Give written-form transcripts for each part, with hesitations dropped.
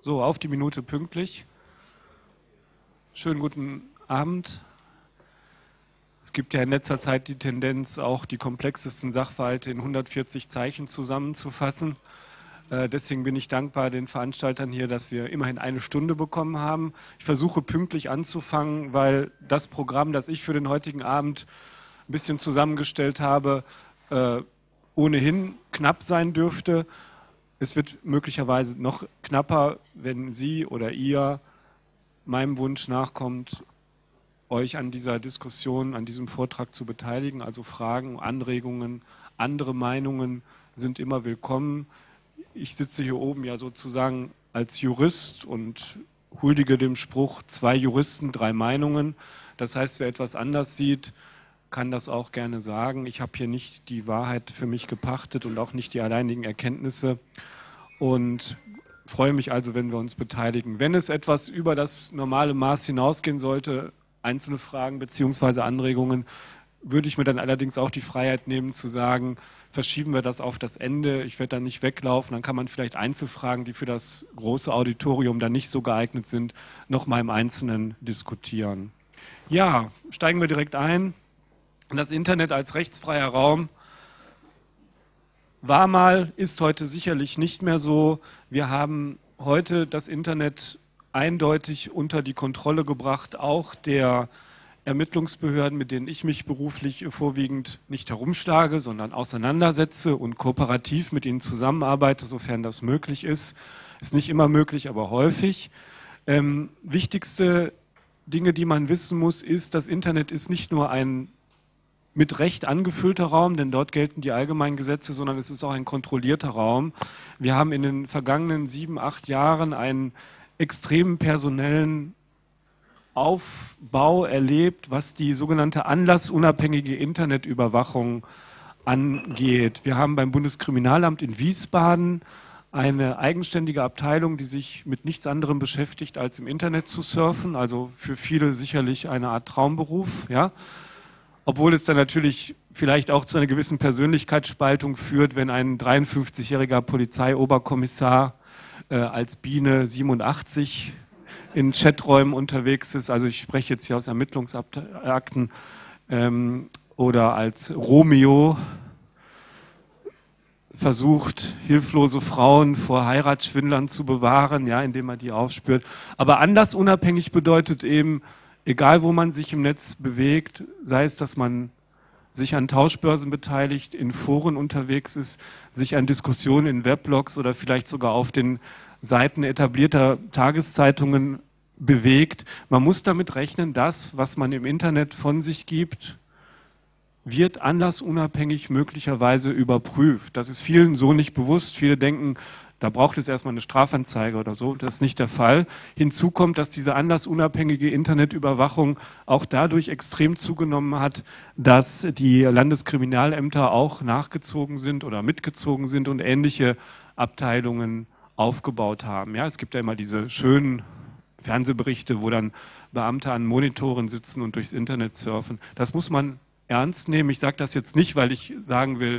So, auf die Minute pünktlich. Schönen guten Abend. Es gibt ja in letzter Zeit die Tendenz, auch die komplexesten Sachverhalte in 140 Zeichen zusammenzufassen. Deswegen bin ich dankbar den Veranstaltern hier, dass wir immerhin eine Stunde bekommen haben. Ich versuche pünktlich anzufangen, weil das Programm, das ich für den heutigen Abend ein bisschen zusammengestellt habe, ohnehin knapp sein dürfte. Es wird möglicherweise noch knapper, wenn Sie oder ihr meinem Wunsch nachkommt, euch an dieser Diskussion, an diesem Vortrag zu beteiligen. Also Fragen, Anregungen, andere Meinungen sind immer willkommen. Ich sitze hier oben ja sozusagen als Jurist und huldige dem Spruch, 2 Juristen, 3 Meinungen. Das heißt, wer etwas anders sieht, kann das auch gerne sagen. Ich habe hier nicht die Wahrheit für mich gepachtet und auch nicht die alleinigen Erkenntnisse und freue mich also, wenn wir uns beteiligen. Wenn es etwas über das normale Maß hinausgehen sollte, einzelne Fragen bzw. Anregungen, würde ich mir dann allerdings auch die Freiheit nehmen zu sagen, verschieben wir das auf das Ende, ich werde dann nicht weglaufen, dann kann man vielleicht Einzelfragen, die für das große Auditorium dann nicht so geeignet sind, nochmal im Einzelnen diskutieren. Ja, steigen wir direkt ein. Das Internet als rechtsfreier Raum war mal, ist heute sicherlich nicht mehr so. Wir haben heute das Internet eindeutig unter die Kontrolle gebracht, auch der Ermittlungsbehörden, mit denen ich mich beruflich vorwiegend nicht herumschlage, sondern auseinandersetze und kooperativ mit ihnen zusammenarbeite, sofern das möglich ist. Ist nicht immer möglich, aber häufig. Wichtigste Dinge, die man wissen muss, ist, das Internet ist nicht nur ein mit Recht angefüllter Raum, denn dort gelten die allgemeinen Gesetze, sondern es ist auch ein kontrollierter Raum. Wir haben in den vergangenen 7, 8 Jahren einen extremen personellen Aufbau erlebt, was die sogenannte anlassunabhängige Internetüberwachung angeht. Wir haben beim Bundeskriminalamt in Wiesbaden eine eigenständige Abteilung, die sich mit nichts anderem beschäftigt, als im Internet zu surfen, also für viele sicherlich eine Art Traumberuf, ja. Obwohl es dann natürlich vielleicht auch zu einer gewissen Persönlichkeitsspaltung führt, wenn ein 53-jähriger Polizeioberkommissar als Biene 87 in Chaträumen unterwegs ist. Also ich spreche jetzt hier aus Ermittlungsakten oder als Romeo versucht, hilflose Frauen vor Heiratsschwindlern zu bewahren, ja, indem er die aufspürt. Aber anlassunabhängig bedeutet eben, egal wo man sich im Netz bewegt, sei es, dass man sich an Tauschbörsen beteiligt, in Foren unterwegs ist, sich an Diskussionen in Weblogs oder vielleicht sogar auf den Seiten etablierter Tageszeitungen bewegt. Man muss damit rechnen, das, was man im Internet von sich gibt, wird anlassunabhängig möglicherweise überprüft. Das ist vielen so nicht bewusst. Viele denken, da braucht es erstmal eine Strafanzeige oder so. Das ist nicht der Fall. Hinzu kommt, dass diese anlassunabhängige Internetüberwachung auch dadurch extrem zugenommen hat, dass die Landeskriminalämter auch nachgezogen sind oder mitgezogen sind und ähnliche Abteilungen aufgebaut haben. Ja, es gibt ja immer diese schönen Fernsehberichte, wo dann Beamte an Monitoren sitzen und durchs Internet surfen. Das muss man ernst nehmen. Ich sage das jetzt nicht, weil ich sagen will,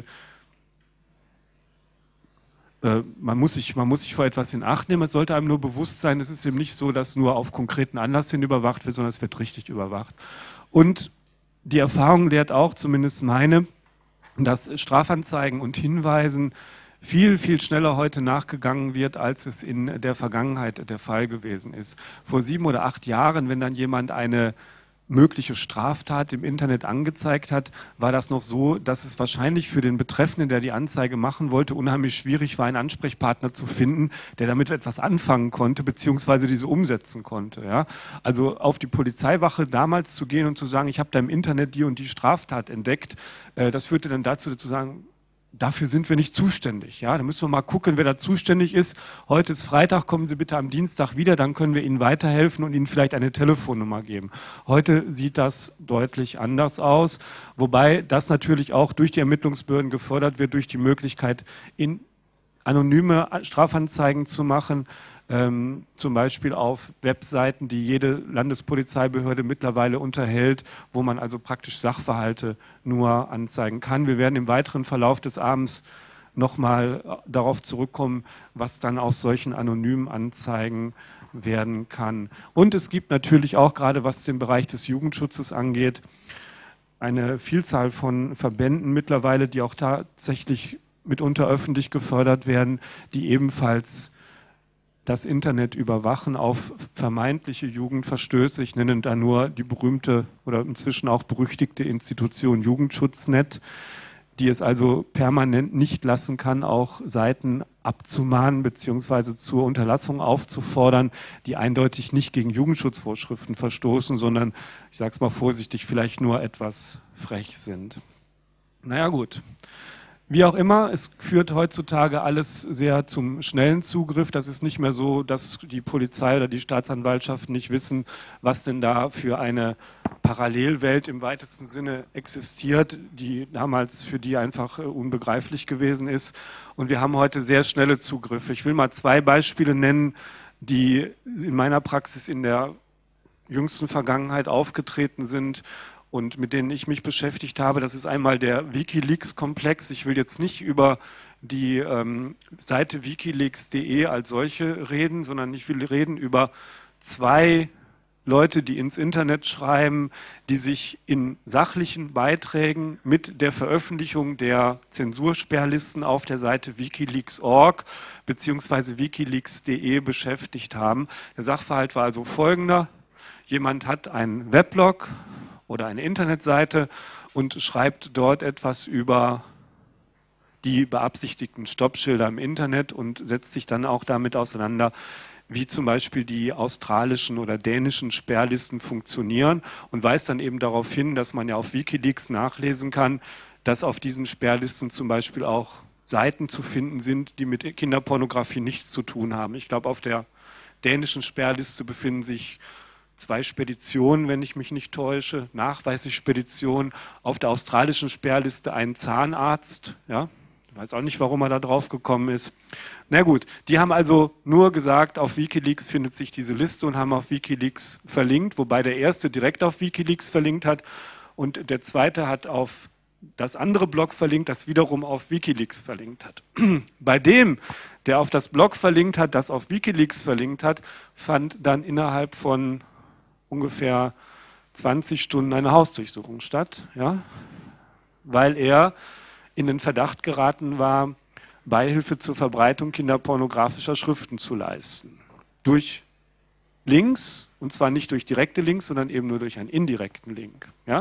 man muss sich vor etwas in Acht nehmen. Es sollte einem nur bewusst sein, es ist eben nicht so, dass nur auf konkreten Anlass hin überwacht wird, sondern es wird richtig überwacht. Und die Erfahrung lehrt auch, zumindest meine, dass Strafanzeigen und Hinweisen viel, viel schneller heute nachgegangen wird, als es in der Vergangenheit der Fall gewesen ist. Vor 7 oder 8 Jahren, wenn dann jemand eine mögliche Straftat im Internet angezeigt hat, war das noch so, dass es wahrscheinlich für den Betreffenden, der die Anzeige machen wollte, unheimlich schwierig war, einen Ansprechpartner zu finden, der damit etwas anfangen konnte, beziehungsweise diese umsetzen konnte. Ja? Also auf die Polizeiwache damals zu gehen und zu sagen, ich habe da im Internet die und die Straftat entdeckt, das führte dann dazu zu sagen, dafür sind wir nicht zuständig. Ja? Da müssen wir mal gucken, wer da zuständig ist. Heute ist Freitag, kommen Sie bitte am Dienstag wieder, dann können wir Ihnen weiterhelfen und Ihnen vielleicht eine Telefonnummer geben. Heute sieht das deutlich anders aus, wobei das natürlich auch durch die Ermittlungsbehörden gefördert wird, durch die Möglichkeit, anonyme Strafanzeigen zu machen, zum Beispiel auf Webseiten, die jede Landespolizeibehörde mittlerweile unterhält, wo man also praktisch Sachverhalte nur anzeigen kann. Wir werden im weiteren Verlauf des Abends nochmal darauf zurückkommen, was dann aus solchen anonymen Anzeigen werden kann. Und es gibt natürlich auch, gerade was den Bereich des Jugendschutzes angeht, eine Vielzahl von Verbänden mittlerweile, die auch tatsächlich mitunter öffentlich gefördert werden, die ebenfalls das Internet überwachen auf vermeintliche Jugendverstöße. Ich nenne da nur die berühmte oder inzwischen auch berüchtigte Institution Jugendschutznet, die es also permanent nicht lassen kann, auch Seiten abzumahnen bzw. zur Unterlassung aufzufordern, die eindeutig nicht gegen Jugendschutzvorschriften verstoßen, sondern, ich sage es mal vorsichtig, vielleicht nur etwas frech sind. Naja gut. Wie auch immer, es führt heutzutage alles sehr zum schnellen Zugriff. Das ist nicht mehr so, dass die Polizei oder die Staatsanwaltschaft nicht wissen, was denn da für eine Parallelwelt im weitesten Sinne existiert, die damals für die einfach unbegreiflich gewesen ist. Und wir haben heute sehr schnelle Zugriffe. Ich will mal 2 Beispiele nennen, die in meiner Praxis in der jüngsten Vergangenheit aufgetreten sind und mit denen ich mich beschäftigt habe. Das ist einmal der WikiLeaks-Komplex. Ich will jetzt nicht über die Seite wikileaks.de als solche reden, sondern ich will reden über 2 Leute, die ins Internet schreiben, die sich in sachlichen Beiträgen mit der Veröffentlichung der Zensursperrlisten auf der Seite wikileaks.org bzw. wikileaks.de beschäftigt haben. Der Sachverhalt war also folgender. Jemand hat einen Weblog oder eine Internetseite und schreibt dort etwas über die beabsichtigten Stoppschilder im Internet und setzt sich dann auch damit auseinander, wie zum Beispiel die australischen oder dänischen Sperrlisten funktionieren und weist dann eben darauf hin, dass man ja auf Wikileaks nachlesen kann, dass auf diesen Sperrlisten zum Beispiel auch Seiten zu finden sind, die mit Kinderpornografie nichts zu tun haben. Ich glaube, auf der dänischen Sperrliste befinden sich 2 Speditionen, wenn ich mich nicht täusche, nachweislich Speditionen. Auf der australischen Sperrliste ein Zahnarzt, ja, ich weiß auch nicht, warum er da drauf gekommen ist. Na gut, die haben also nur gesagt, auf Wikileaks findet sich diese Liste und haben auf Wikileaks verlinkt, wobei der erste direkt auf Wikileaks verlinkt hat und der zweite hat auf das andere Blog verlinkt, das wiederum auf Wikileaks verlinkt hat. Bei dem, der auf das Blog verlinkt hat, das auf Wikileaks verlinkt hat, fand dann innerhalb von ungefähr 20 Stunden eine Hausdurchsuchung statt, ja, weil er in den Verdacht geraten war, Beihilfe zur Verbreitung kinderpornografischer Schriften zu leisten. Durch Links, und zwar nicht durch direkte Links, sondern eben nur durch einen indirekten Link. Ja.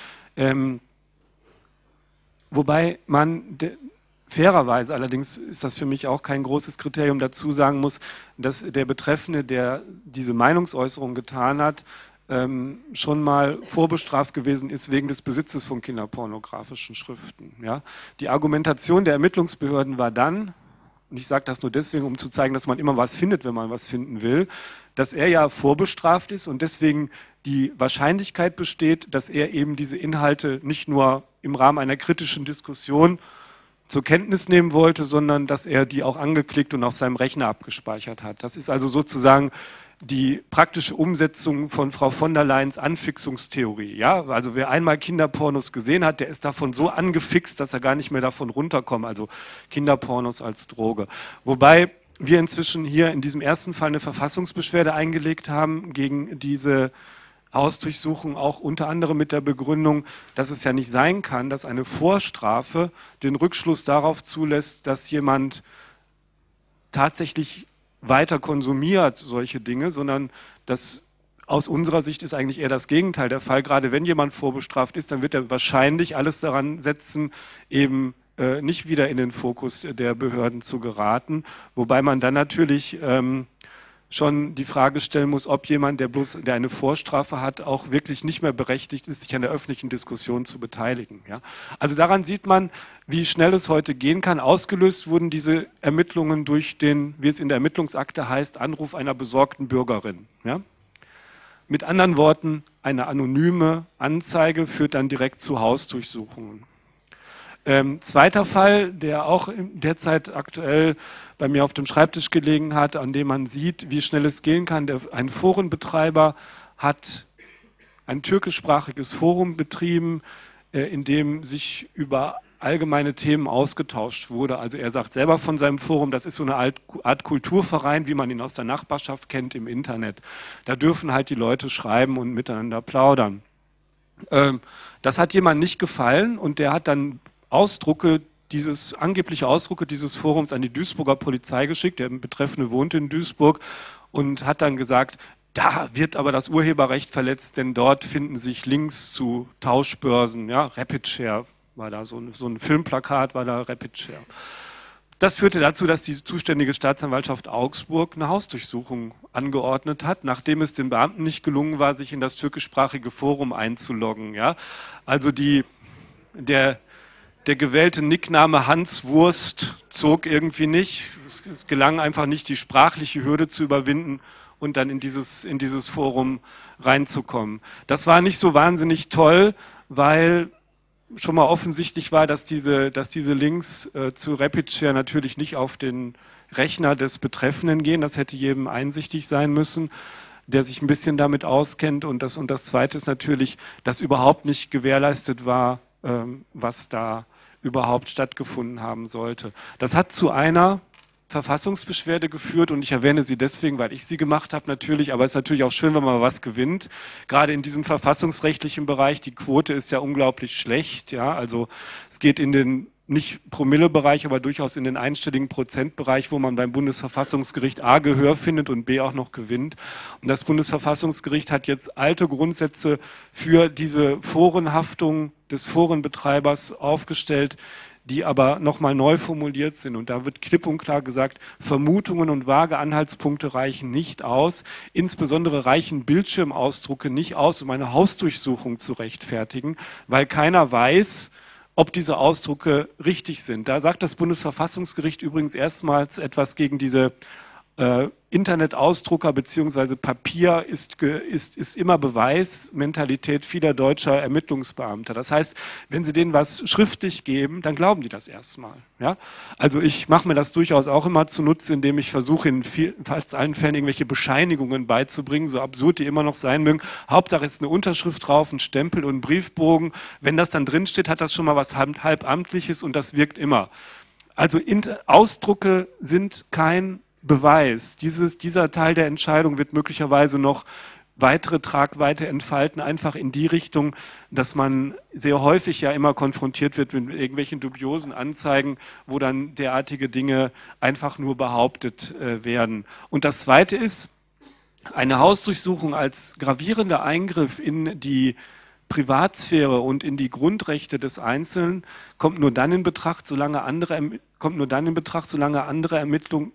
Wobei man fairerweise, allerdings ist das für mich auch kein großes Kriterium, dazu sagen muss, dass der Betreffende, der diese Meinungsäußerung getan hat, schon mal vorbestraft gewesen ist wegen des Besitzes von kinderpornografischen Schriften. Ja. Die Argumentation der Ermittlungsbehörden war dann, und ich sage das nur deswegen, um zu zeigen, dass man immer was findet, wenn man was finden will, dass er ja vorbestraft ist und deswegen die Wahrscheinlichkeit besteht, dass er eben diese Inhalte nicht nur im Rahmen einer kritischen Diskussion zur Kenntnis nehmen wollte, sondern dass er die auch angeklickt und auf seinem Rechner abgespeichert hat. Das ist also sozusagen die praktische Umsetzung von Frau von der Leyens Anfixungstheorie. Ja? Also wer einmal Kinderpornos gesehen hat, der ist davon so angefixt, dass er gar nicht mehr davon runterkommt. Also Kinderpornos als Droge. Wobei wir inzwischen hier in diesem ersten Fall eine Verfassungsbeschwerde eingelegt haben gegen diese Hausdurchsuchung, auch unter anderem mit der Begründung, dass es ja nicht sein kann, dass eine Vorstrafe den Rückschluss darauf zulässt, dass jemand tatsächlich weiter konsumiert solche Dinge, sondern das aus unserer Sicht ist eigentlich eher das Gegenteil der Fall. Gerade wenn jemand vorbestraft ist, dann wird er wahrscheinlich alles daran setzen, eben nicht wieder in den Fokus der Behörden zu geraten, wobei man dann natürlich schon die Frage stellen muss, ob jemand, der eine Vorstrafe hat, auch wirklich nicht mehr berechtigt ist, sich an der öffentlichen Diskussion zu beteiligen. Ja? Also daran sieht man, wie schnell es heute gehen kann. Ausgelöst wurden diese Ermittlungen durch den, wie es in der Ermittlungsakte heißt, Anruf einer besorgten Bürgerin. Ja? Mit anderen Worten, eine anonyme Anzeige führt dann direkt zu Hausdurchsuchungen. Zweiter Fall, der auch derzeit aktuell bei mir auf dem Schreibtisch gelegen hat, an dem man sieht, wie schnell es gehen kann. Ein Forenbetreiber hat ein türkischsprachiges Forum betrieben, in dem sich über allgemeine Themen ausgetauscht wurde. Also er sagt selber von seinem Forum, das ist so eine Art Kulturverein, wie man ihn aus der Nachbarschaft kennt im Internet. Da dürfen halt die Leute schreiben und miteinander plaudern. Das hat jemand nicht gefallen und der hat dann angebliche Ausdrucke dieses Forums an die Duisburger Polizei geschickt. Der Betreffende wohnt in Duisburg und hat dann gesagt, da wird aber das Urheberrecht verletzt, denn dort finden sich Links zu Tauschbörsen, ja, RapidShare war da, so ein Filmplakat war da, RapidShare. Das führte dazu, dass die zuständige Staatsanwaltschaft Augsburg eine Hausdurchsuchung angeordnet hat, nachdem es den Beamten nicht gelungen war, sich in das türkischsprachige Forum einzuloggen. Ja? Also der gewählte Nickname Hans Wurst zog irgendwie nicht. Es gelang einfach nicht, die sprachliche Hürde zu überwinden und dann in dieses Forum reinzukommen. Das war nicht so wahnsinnig toll, weil schon mal offensichtlich war, dass diese Links zu RapidShare natürlich nicht auf den Rechner des Betreffenden gehen. Das hätte jedem einsichtig sein müssen, der sich ein bisschen damit auskennt. Und das Zweite ist natürlich, dass überhaupt nicht gewährleistet war, was da überhaupt stattgefunden haben sollte. Das hat zu einer Verfassungsbeschwerde geführt und ich erwähne sie deswegen, weil ich sie gemacht habe natürlich, aber es ist natürlich auch schön, wenn man was gewinnt. Gerade in diesem verfassungsrechtlichen Bereich, die Quote ist ja unglaublich schlecht, ja, also es geht in den nicht Promille-Bereich, aber durchaus in den einstelligen Prozentbereich, wo man beim Bundesverfassungsgericht A Gehör findet und B auch noch gewinnt. Und das Bundesverfassungsgericht hat jetzt alte Grundsätze für diese Forenhaftung des Forenbetreibers aufgestellt, die aber nochmal neu formuliert sind. Und da wird klipp und klar gesagt, Vermutungen und vage Anhaltspunkte reichen nicht aus. Insbesondere reichen Bildschirmausdrucke nicht aus, um eine Hausdurchsuchung zu rechtfertigen, weil keiner weiß, ob diese Ausdrucke richtig sind. Da sagt das Bundesverfassungsgericht übrigens erstmals etwas gegen diese Internetausdrucker bzw. Papier ist immer Beweismentalität vieler deutscher Ermittlungsbeamter. Das heißt, wenn Sie denen was schriftlich geben, dann glauben die das erstmal. Ja? Also ich mache mir das durchaus auch immer zunutze, indem ich versuche, in fast allen Fällen irgendwelche Bescheinigungen beizubringen, so absurd die immer noch sein mögen. Hauptsache ist eine Unterschrift drauf, ein Stempel und ein Briefbogen. Wenn das dann drinsteht, hat das schon mal was Halbamtliches und das wirkt immer. Also Ausdrucke sind kein Beweis. Dieser Teil der Entscheidung wird möglicherweise noch weitere Tragweite entfalten, einfach in die Richtung, dass man sehr häufig ja immer konfrontiert wird mit irgendwelchen dubiosen Anzeigen, wo dann derartige Dinge einfach nur behauptet werden. Und das Zweite ist, eine Hausdurchsuchung als gravierender Eingriff in die Privatsphäre und in die Grundrechte des Einzelnen kommt nur dann in Betracht, solange andere Ermittlungen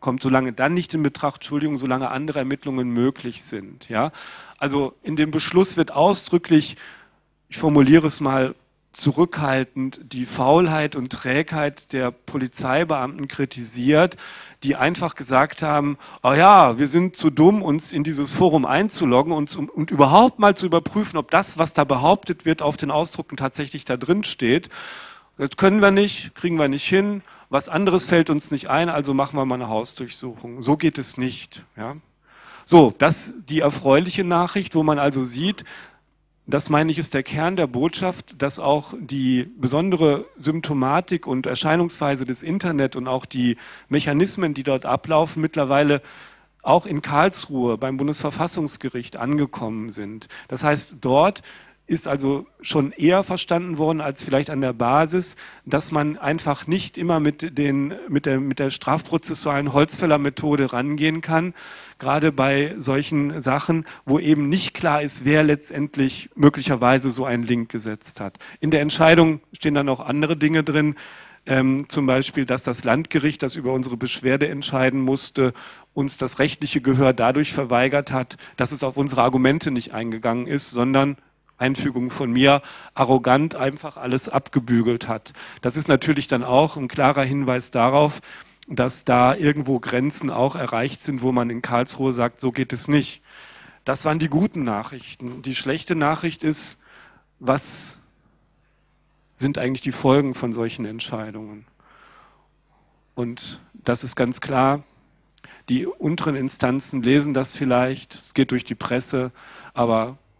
möglich sind. Ja? Also in dem Beschluss wird ausdrücklich, ich formuliere es mal zurückhaltend, die Faulheit und Trägheit der Polizeibeamten kritisiert, die einfach gesagt haben, oh ja, wir sind zu dumm, uns in dieses Forum einzuloggen und überhaupt mal zu überprüfen, ob das, was da behauptet wird, auf den Ausdrucken tatsächlich da drin steht. Das können wir nicht, kriegen wir nicht hin, was anderes fällt uns nicht ein, also machen wir mal eine Hausdurchsuchung. So geht es nicht. Ja? So, das die erfreuliche Nachricht, wo man also sieht, das meine ich ist der Kern der Botschaft, dass auch die besondere Symptomatik und Erscheinungsweise des Internet und auch die Mechanismen, die dort ablaufen, mittlerweile auch in Karlsruhe beim Bundesverfassungsgericht angekommen sind. Das heißt, dort ist also schon eher verstanden worden als vielleicht an der Basis, dass man einfach nicht immer mit der strafprozessualen Holzfällermethode rangehen kann, gerade bei solchen Sachen, wo eben nicht klar ist, wer letztendlich möglicherweise so einen Link gesetzt hat. In der Entscheidung stehen dann auch andere Dinge drin, zum Beispiel, dass das Landgericht, das über unsere Beschwerde entscheiden musste, uns das rechtliche Gehör dadurch verweigert hat, dass es auf unsere Argumente nicht eingegangen ist, sondern Einfügung von mir, arrogant einfach alles abgebügelt hat. Das ist natürlich dann auch ein klarer Hinweis darauf, dass da irgendwo Grenzen auch erreicht sind, wo man in Karlsruhe sagt, so geht es nicht. Das waren die guten Nachrichten. Die schlechte Nachricht ist, was sind eigentlich die Folgen von solchen Entscheidungen? Und das ist ganz klar, die unteren Instanzen lesen das vielleicht, es geht durch die Presse, aber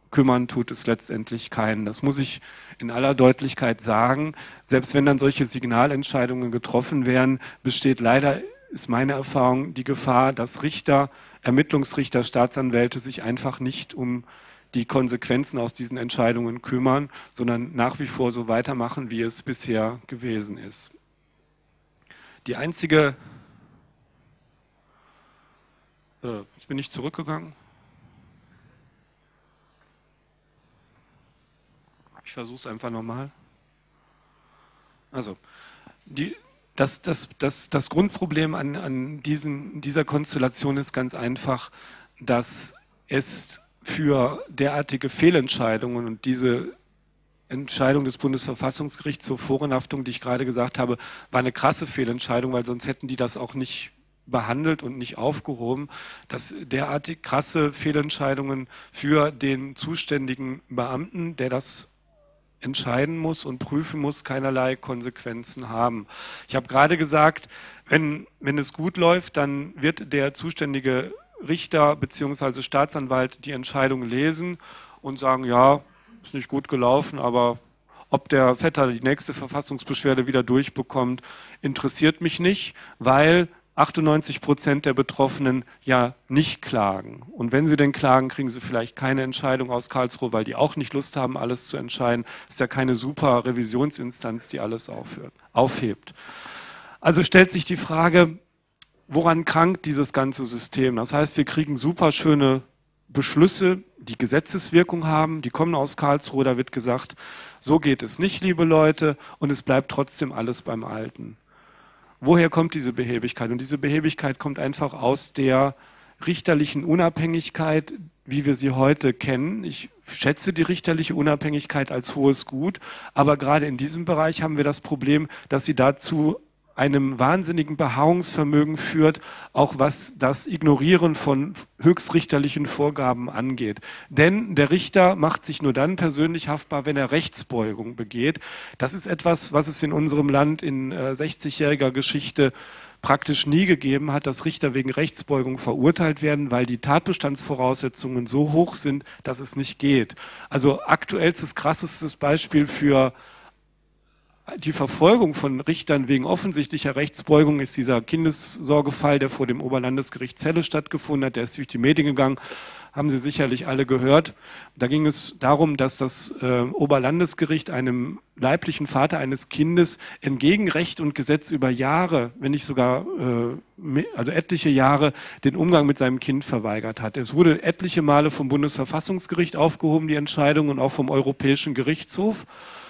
kümmern tut es letztendlich keinen. Das muss ich in aller Deutlichkeit sagen. Selbst wenn dann solche Signalentscheidungen getroffen werden, besteht leider, ist meine Erfahrung, die Gefahr, dass Richter, Ermittlungsrichter, Staatsanwälte sich einfach nicht um die Konsequenzen aus diesen Entscheidungen kümmern, sondern nach wie vor so weitermachen, wie es bisher gewesen ist. Die einzige, ich bin nicht zurückgegangen. Ich versuche es einfach nochmal. Also, das Grundproblem an dieser Konstellation ist ganz einfach, dass es für derartige Fehlentscheidungen und diese Entscheidung des Bundesverfassungsgerichts zur Vorinhaftung, die ich gerade gesagt habe, war eine krasse Fehlentscheidung, weil sonst hätten die das auch nicht behandelt und nicht aufgehoben, dass derartig krasse Fehlentscheidungen für den zuständigen Beamten, der das entscheiden muss und prüfen muss, keinerlei Konsequenzen haben. Ich habe gerade gesagt, wenn es gut läuft, dann wird der zuständige Richter bzw. Staatsanwalt die Entscheidung lesen und sagen, ja, ist nicht gut gelaufen, aber ob der Vetter die nächste Verfassungsbeschwerde wieder durchbekommt, interessiert mich nicht, weil 98% der Betroffenen ja nicht klagen. Und wenn sie denn klagen, kriegen sie vielleicht keine Entscheidung aus Karlsruhe, weil die auch nicht Lust haben, alles zu entscheiden. Ist ja keine super Revisionsinstanz, die alles aufhebt. Also stellt sich die Frage, woran krankt dieses ganze System? Das heißt, wir kriegen super schöne Beschlüsse, die Gesetzeswirkung haben, die kommen aus Karlsruhe, da wird gesagt, so geht es nicht, liebe Leute, und es bleibt trotzdem alles beim Alten. Woher kommt diese Behebigkeit? Und diese Behebigkeit kommt einfach aus der richterlichen Unabhängigkeit, wie wir sie heute kennen. Ich schätze die richterliche Unabhängigkeit als hohes Gut, aber gerade in diesem Bereich haben wir das Problem, dass sie dazu einem wahnsinnigen Beharrungsvermögen führt, auch was das Ignorieren von höchstrichterlichen Vorgaben angeht. Denn der Richter macht sich nur dann persönlich haftbar, wenn er Rechtsbeugung begeht. Das ist etwas, was es in unserem Land in 60-jähriger Geschichte praktisch nie gegeben hat, dass Richter wegen Rechtsbeugung verurteilt werden, weil die Tatbestandsvoraussetzungen so hoch sind, dass es nicht geht. Also aktuellstes, krassestes Beispiel für die Verfolgung von Richtern wegen offensichtlicher Rechtsbeugung ist dieser Kindessorgefall, der vor dem Oberlandesgericht Celle stattgefunden hat. Der ist durch die Medien gegangen, haben Sie sicherlich alle gehört. Da ging es darum, dass das Oberlandesgericht einem leiblichen Vater eines Kindes entgegen Recht und Gesetz über Jahre, wenn nicht sogar also etliche Jahre, den Umgang mit seinem Kind verweigert hat. Es wurde etliche Male vom Bundesverfassungsgericht aufgehoben, die Entscheidung, und auch vom Europäischen Gerichtshof.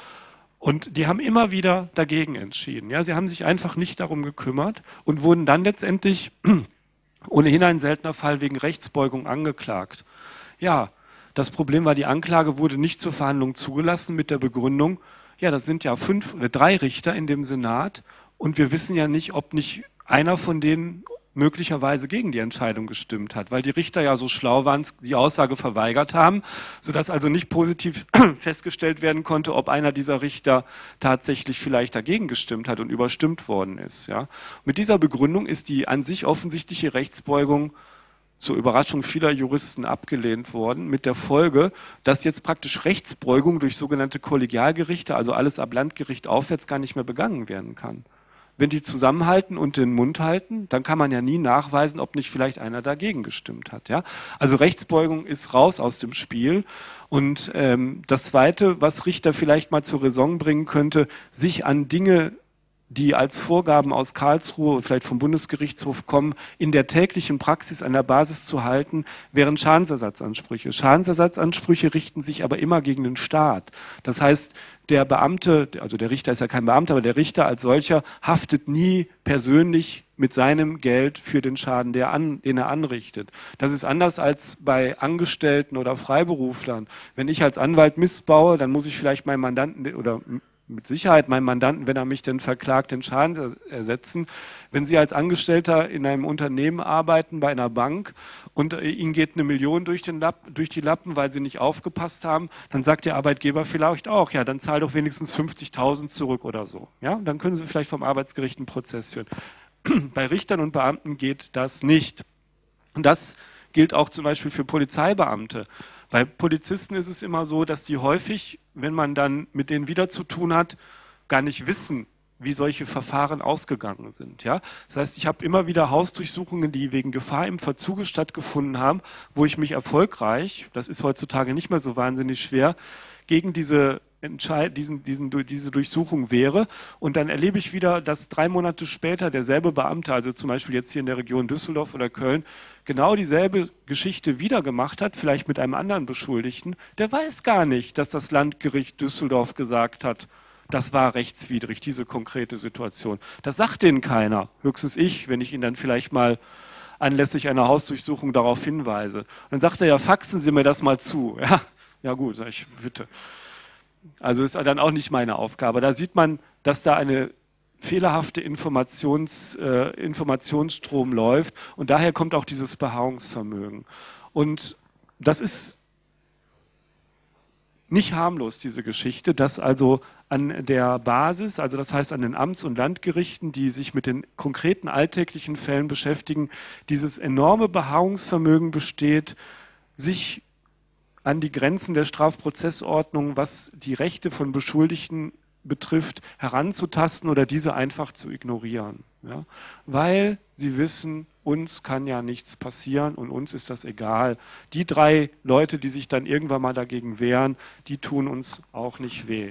Und die haben immer wieder dagegen entschieden. Ja, sie haben sich einfach nicht darum gekümmert und wurden dann letztendlich, ohnehin ein seltener Fall, wegen Rechtsbeugung angeklagt. Ja, das Problem war, die Anklage wurde nicht zur Verhandlung zugelassen mit der Begründung, ja, das sind ja 5 oder 3 Richter in dem Senat und wir wissen ja nicht, ob nicht einer von denen möglicherweise gegen die Entscheidung gestimmt hat, weil die Richter ja so schlau waren, die Aussage verweigert haben, sodass also nicht positiv festgestellt werden konnte, ob einer dieser Richter tatsächlich vielleicht dagegen gestimmt hat und überstimmt worden ist. Ja. Mit dieser Begründung ist die an sich offensichtliche Rechtsbeugung zur Überraschung vieler Juristen abgelehnt worden, mit der Folge, dass jetzt praktisch Rechtsbeugung durch sogenannte Kollegialgerichte, also alles ab Landgericht aufwärts, gar nicht mehr begangen werden kann. Wenn die zusammenhalten und den Mund halten, dann kann man ja nie nachweisen, ob nicht vielleicht einer dagegen gestimmt hat. Ja? Also Rechtsbeugung ist raus aus dem Spiel. Und das Zweite, was Richter vielleicht mal zur Raison bringen könnte, sich an Dinge, die als Vorgaben aus Karlsruhe und vielleicht vom Bundesgerichtshof kommen, in der täglichen Praxis an der Basis zu halten, wären Schadensersatzansprüche. Schadensersatzansprüche richten sich aber immer gegen den Staat. Das heißt, der Beamte, also der Richter ist ja kein Beamter, aber der Richter als solcher haftet nie persönlich mit seinem Geld für den Schaden, den er anrichtet. Das ist anders als bei Angestellten oder Freiberuflern. Wenn ich als Anwalt missbaue, dann muss ich vielleicht meinen Mandanten oder mit Sicherheit meinem Mandanten, wenn er mich denn verklagt, den Schaden ersetzen. Wenn Sie als Angestellter in einem Unternehmen arbeiten, bei einer Bank, und Ihnen geht 1 Million durch die Lappen, weil Sie nicht aufgepasst haben, dann sagt der Arbeitgeber vielleicht auch, ja, dann zahl doch wenigstens 50.000 zurück oder so. Ja, dann können Sie vielleicht vom Arbeitsgericht einen Prozess führen. Bei Richtern und Beamten geht das nicht. Und das gilt auch zum Beispiel für Polizeibeamte. Bei Polizisten ist es immer so, dass die häufig, wenn man dann mit denen wieder zu tun hat, gar nicht wissen, wie solche Verfahren ausgegangen sind. Ja? Das heißt, ich habe immer wieder Hausdurchsuchungen, die wegen Gefahr im Verzuge stattgefunden haben, wo ich mich erfolgreich, das ist heutzutage nicht mehr so wahnsinnig schwer, gegen diese Durchsuchung wäre. Und dann erlebe ich wieder, dass 3 Monate später derselbe Beamte, also zum Beispiel jetzt hier in der Region Düsseldorf oder Köln, genau dieselbe Geschichte wieder gemacht hat, vielleicht mit einem anderen Beschuldigten. Der weiß gar nicht, dass das Landgericht Düsseldorf gesagt hat, das war rechtswidrig, diese konkrete Situation. Das sagt denen keiner, höchstens ich, wenn ich ihn dann vielleicht mal anlässlich einer Hausdurchsuchung darauf hinweise. Und dann sagt er, ja, faxen Sie mir das mal zu. Ja, ja gut, sag ich, bitte. Also ist dann auch nicht meine Aufgabe. Da sieht man, dass da eine fehlerhafte Informationsstrom läuft und daher kommt auch dieses Beharrungsvermögen. Und das ist nicht harmlos, diese Geschichte, dass also an der Basis, also das heißt an den Amts- und Landgerichten, die sich mit den konkreten alltäglichen Fällen beschäftigen, dieses enorme Beharrungsvermögen besteht, sich an die Grenzen der Strafprozessordnung, was die Rechte von Beschuldigten betrifft, heranzutasten oder diese einfach zu ignorieren. Ja? Weil sie wissen, uns kann ja nichts passieren und uns ist das egal. Die 3 Leute, die sich dann irgendwann mal dagegen wehren, die tun uns auch nicht weh.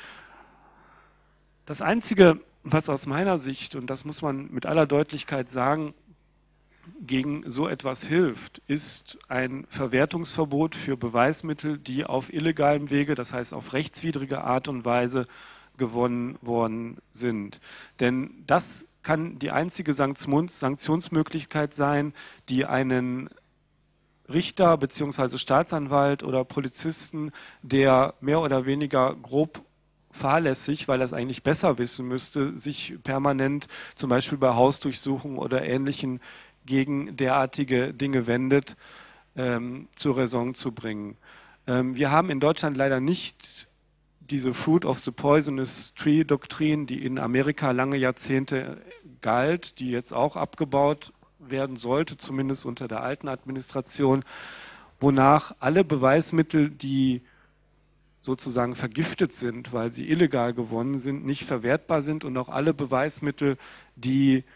Das Einzige, was aus meiner Sicht, und das muss man mit aller Deutlichkeit sagen, gegen so etwas hilft, ist ein Verwertungsverbot für Beweismittel, die auf illegalem Wege, das heißt auf rechtswidrige Art und Weise gewonnen worden sind. Denn das kann die einzige Sanktionsmöglichkeit sein, die einen Richter bzw. Staatsanwalt oder Polizisten, der mehr oder weniger grob fahrlässig, weil er es eigentlich besser wissen müsste, sich permanent zum Beispiel bei Hausdurchsuchungen oder Ähnlichem gegen derartige Dinge wendet, zur Raison zu bringen. Wir haben in Deutschland leider nicht diese Fruit of the Poisonous Tree Doktrin, die in Amerika lange Jahrzehnte galt, die jetzt auch abgebaut werden sollte, zumindest unter der alten Administration, wonach alle Beweismittel, die sozusagen vergiftet sind, weil sie illegal gewonnen sind, nicht verwertbar sind und auch alle Beweismittel, die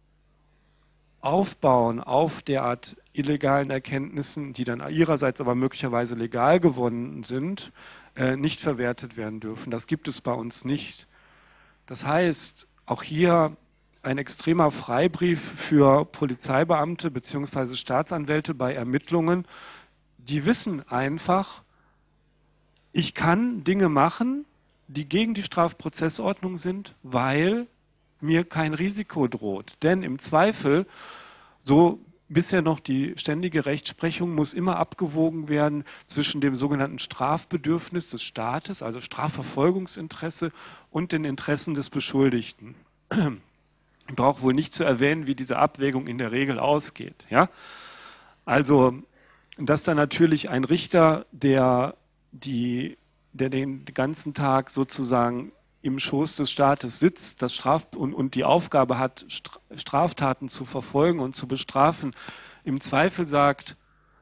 aufbauen auf derart illegalen Erkenntnissen, die dann ihrerseits aber möglicherweise legal gewonnen sind, nicht verwertet werden dürfen. Das gibt es bei uns nicht. Das heißt, auch hier ein extremer Freibrief für Polizeibeamte bzw. Staatsanwälte bei Ermittlungen, die wissen einfach, ich kann Dinge machen, die gegen die Strafprozessordnung sind, weil mir kein Risiko droht. Denn im Zweifel, so bisher noch die ständige Rechtsprechung, muss immer abgewogen werden zwischen dem sogenannten Strafbedürfnis des Staates, also Strafverfolgungsinteresse, und den Interessen des Beschuldigten. Ich brauche wohl nicht zu erwähnen, wie diese Abwägung in der Regel ausgeht. Ja? Also, dass dann natürlich ein Richter, der den ganzen Tag sozusagen im Schoß des Staates sitzt, und die Aufgabe hat, Straftaten zu verfolgen und zu bestrafen, im Zweifel sagt,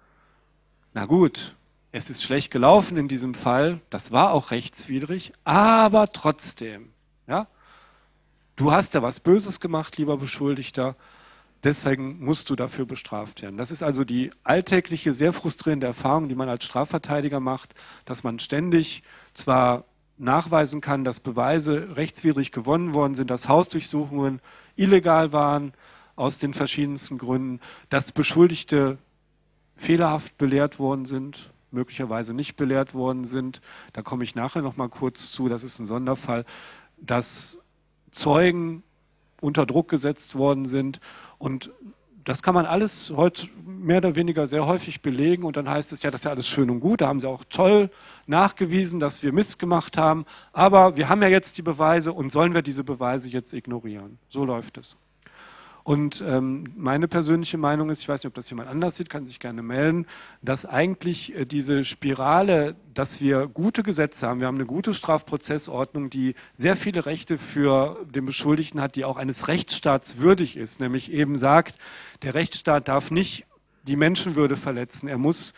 na gut, es ist schlecht gelaufen in diesem Fall, das war auch rechtswidrig, aber trotzdem, ja, du hast ja was Böses gemacht, lieber Beschuldigter, deswegen musst du dafür bestraft werden. Das ist also die alltägliche, sehr frustrierende Erfahrung, die man als Strafverteidiger macht, dass man ständig zwar nachweisen kann, dass Beweise rechtswidrig gewonnen worden sind, dass Hausdurchsuchungen illegal waren, aus den verschiedensten Gründen, dass Beschuldigte fehlerhaft belehrt worden sind, möglicherweise nicht belehrt worden sind. Da komme ich nachher noch mal kurz zu, das ist ein Sonderfall, dass Zeugen unter Druck gesetzt worden sind und das kann man alles heute mehr oder weniger sehr häufig belegen und dann heißt es ja, das ist ja alles schön und gut, da haben sie auch toll nachgewiesen, dass wir Mist gemacht haben, aber wir haben ja jetzt die Beweise und sollen wir diese Beweise jetzt ignorieren? So läuft es. Und meine persönliche Meinung ist, ich weiß nicht, ob das jemand anders sieht, kann sich gerne melden, dass eigentlich diese Spirale, dass wir gute Gesetze haben, wir haben eine gute Strafprozessordnung, die sehr viele Rechte für den Beschuldigten hat, die auch eines Rechtsstaats würdig ist, nämlich eben sagt, der Rechtsstaat darf nicht die Menschenwürde verletzen, er muss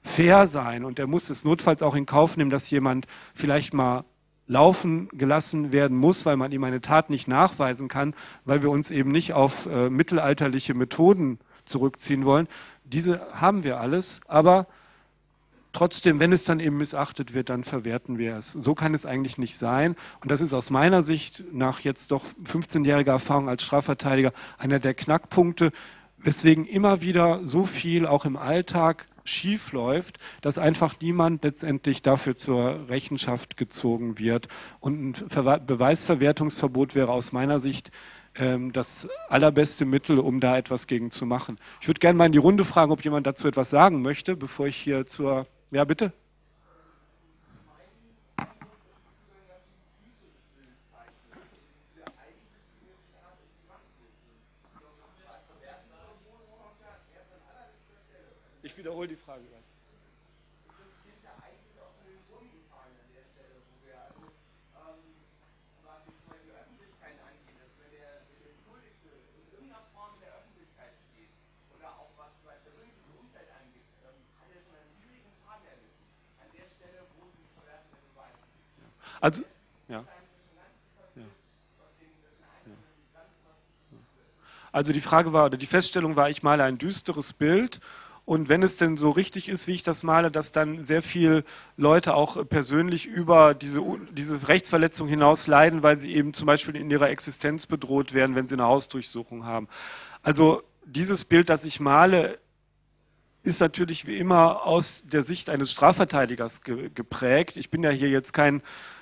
fair sein und er muss es notfalls auch in Kauf nehmen, dass jemand vielleicht mal laufen gelassen werden muss, weil man ihm eine Tat nicht nachweisen kann, weil wir uns eben nicht auf mittelalterliche Methoden zurückziehen wollen. Diese haben wir alles, aber trotzdem, wenn es dann eben missachtet wird, dann verwerten wir es. So kann es eigentlich nicht sein. Und das ist aus meiner Sicht, nach jetzt doch 15-jähriger Erfahrung als Strafverteidiger, einer der Knackpunkte, weswegen immer wieder so viel auch im Alltag schief läuft, dass einfach niemand letztendlich dafür zur Rechenschaft gezogen wird. Und ein Beweisverwertungsverbot wäre aus meiner Sicht das allerbeste Mittel, um da etwas gegen zu machen. Ich würde gerne mal in die Runde fragen, ob jemand dazu etwas sagen möchte, bevor ich hier zur... Ja, bitte? Ich wiederhole die Frage gleich. Also, ja. Also die Frage war, oder die Feststellung war, ich male ein düsteres Bild und wenn es denn so richtig ist, wie ich das male, dass dann sehr viel Leute auch persönlich über diese Rechtsverletzung hinaus leiden, weil sie eben zum Beispiel in ihrer Existenz bedroht werden, wenn sie eine Hausdurchsuchung haben. Also dieses Bild, das ich male, ist natürlich wie immer aus der Sicht eines Strafverteidigers geprägt. Ich bin ja hier jetzt kein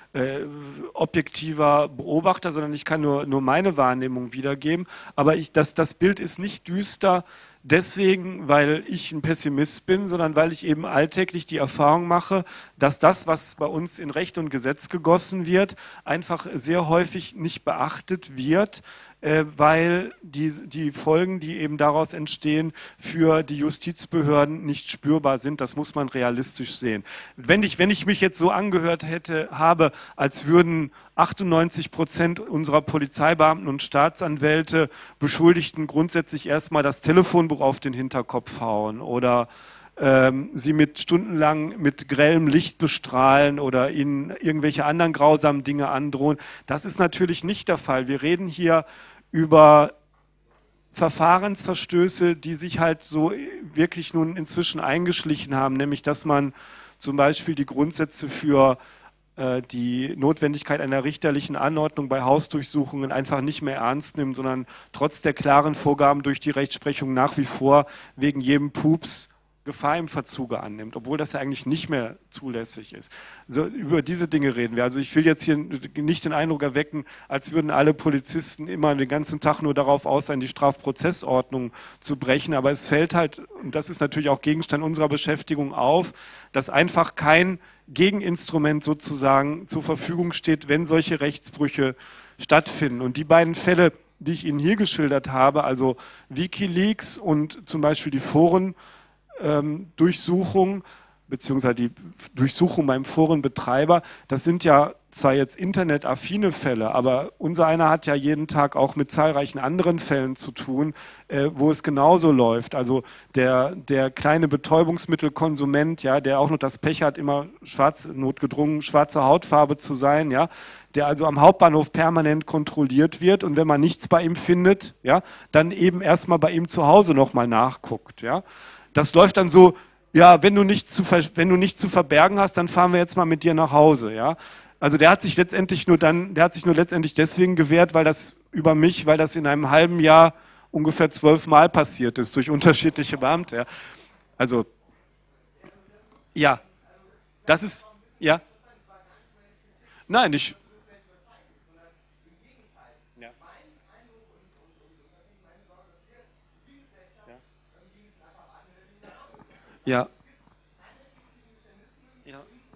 objektiver Beobachter, sondern ich kann nur meine Wahrnehmung wiedergeben. Aber das Bild ist nicht düster deswegen, weil ich ein Pessimist bin, sondern weil ich eben alltäglich die Erfahrung mache, dass das, was bei uns in Recht und Gesetz gegossen wird, einfach sehr häufig nicht beachtet wird, weil die Folgen, die eben daraus entstehen, für die Justizbehörden nicht spürbar sind. Das muss man realistisch sehen. Wenn ich mich jetzt so angehört habe, als würden 98% unserer Polizeibeamten und Staatsanwälte Beschuldigten grundsätzlich erstmal das Telefonbuch auf den Hinterkopf hauen oder sie stundenlang mit grellem Licht bestrahlen oder ihnen irgendwelche anderen grausamen Dinge androhen. Das ist natürlich nicht der Fall. Wir reden hier über Verfahrensverstöße, die sich halt so wirklich nun inzwischen eingeschlichen haben, nämlich dass man zum Beispiel die Grundsätze für die Notwendigkeit einer richterlichen Anordnung bei Hausdurchsuchungen einfach nicht mehr ernst nimmt, sondern trotz der klaren Vorgaben durch die Rechtsprechung nach wie vor wegen jedem Pups Gefahr im Verzuge annimmt, obwohl das ja eigentlich nicht mehr zulässig ist. So, über diese Dinge reden wir. Also ich will jetzt hier nicht den Eindruck erwecken, als würden alle Polizisten immer den ganzen Tag nur darauf aus sein, die Strafprozessordnung zu brechen. Aber es fällt halt, und das ist natürlich auch Gegenstand unserer Beschäftigung auf, dass einfach kein Gegeninstrument sozusagen zur Verfügung steht, wenn solche Rechtsbrüche stattfinden. Und die beiden Fälle, die ich Ihnen hier geschildert habe, also WikiLeaks und zum Beispiel die Durchsuchung, beziehungsweise die Durchsuchung beim Forenbetreiber, das sind ja zwar jetzt internetaffine Fälle, aber unser einer hat ja jeden Tag auch mit zahlreichen anderen Fällen zu tun, wo es genauso läuft. Also der kleine Betäubungsmittelkonsument, ja, der auch noch das Pech hat, immer notgedrungen schwarze Hautfarbe zu sein, ja, der also am Hauptbahnhof permanent kontrolliert wird und wenn man nichts bei ihm findet, ja, dann eben erstmal bei ihm zu Hause nochmal nachguckt, ja. Das läuft dann so, ja, wenn du nichts zu verbergen hast, dann fahren wir jetzt mal mit dir nach Hause, ja. Also der hat sich nur letztendlich deswegen gewehrt, weil das in einem halben Jahr ungefähr 12 Mal passiert ist durch unterschiedliche Beamte, ja. Also, ja, das ist, ja. Nein, ja. Ja. Ja.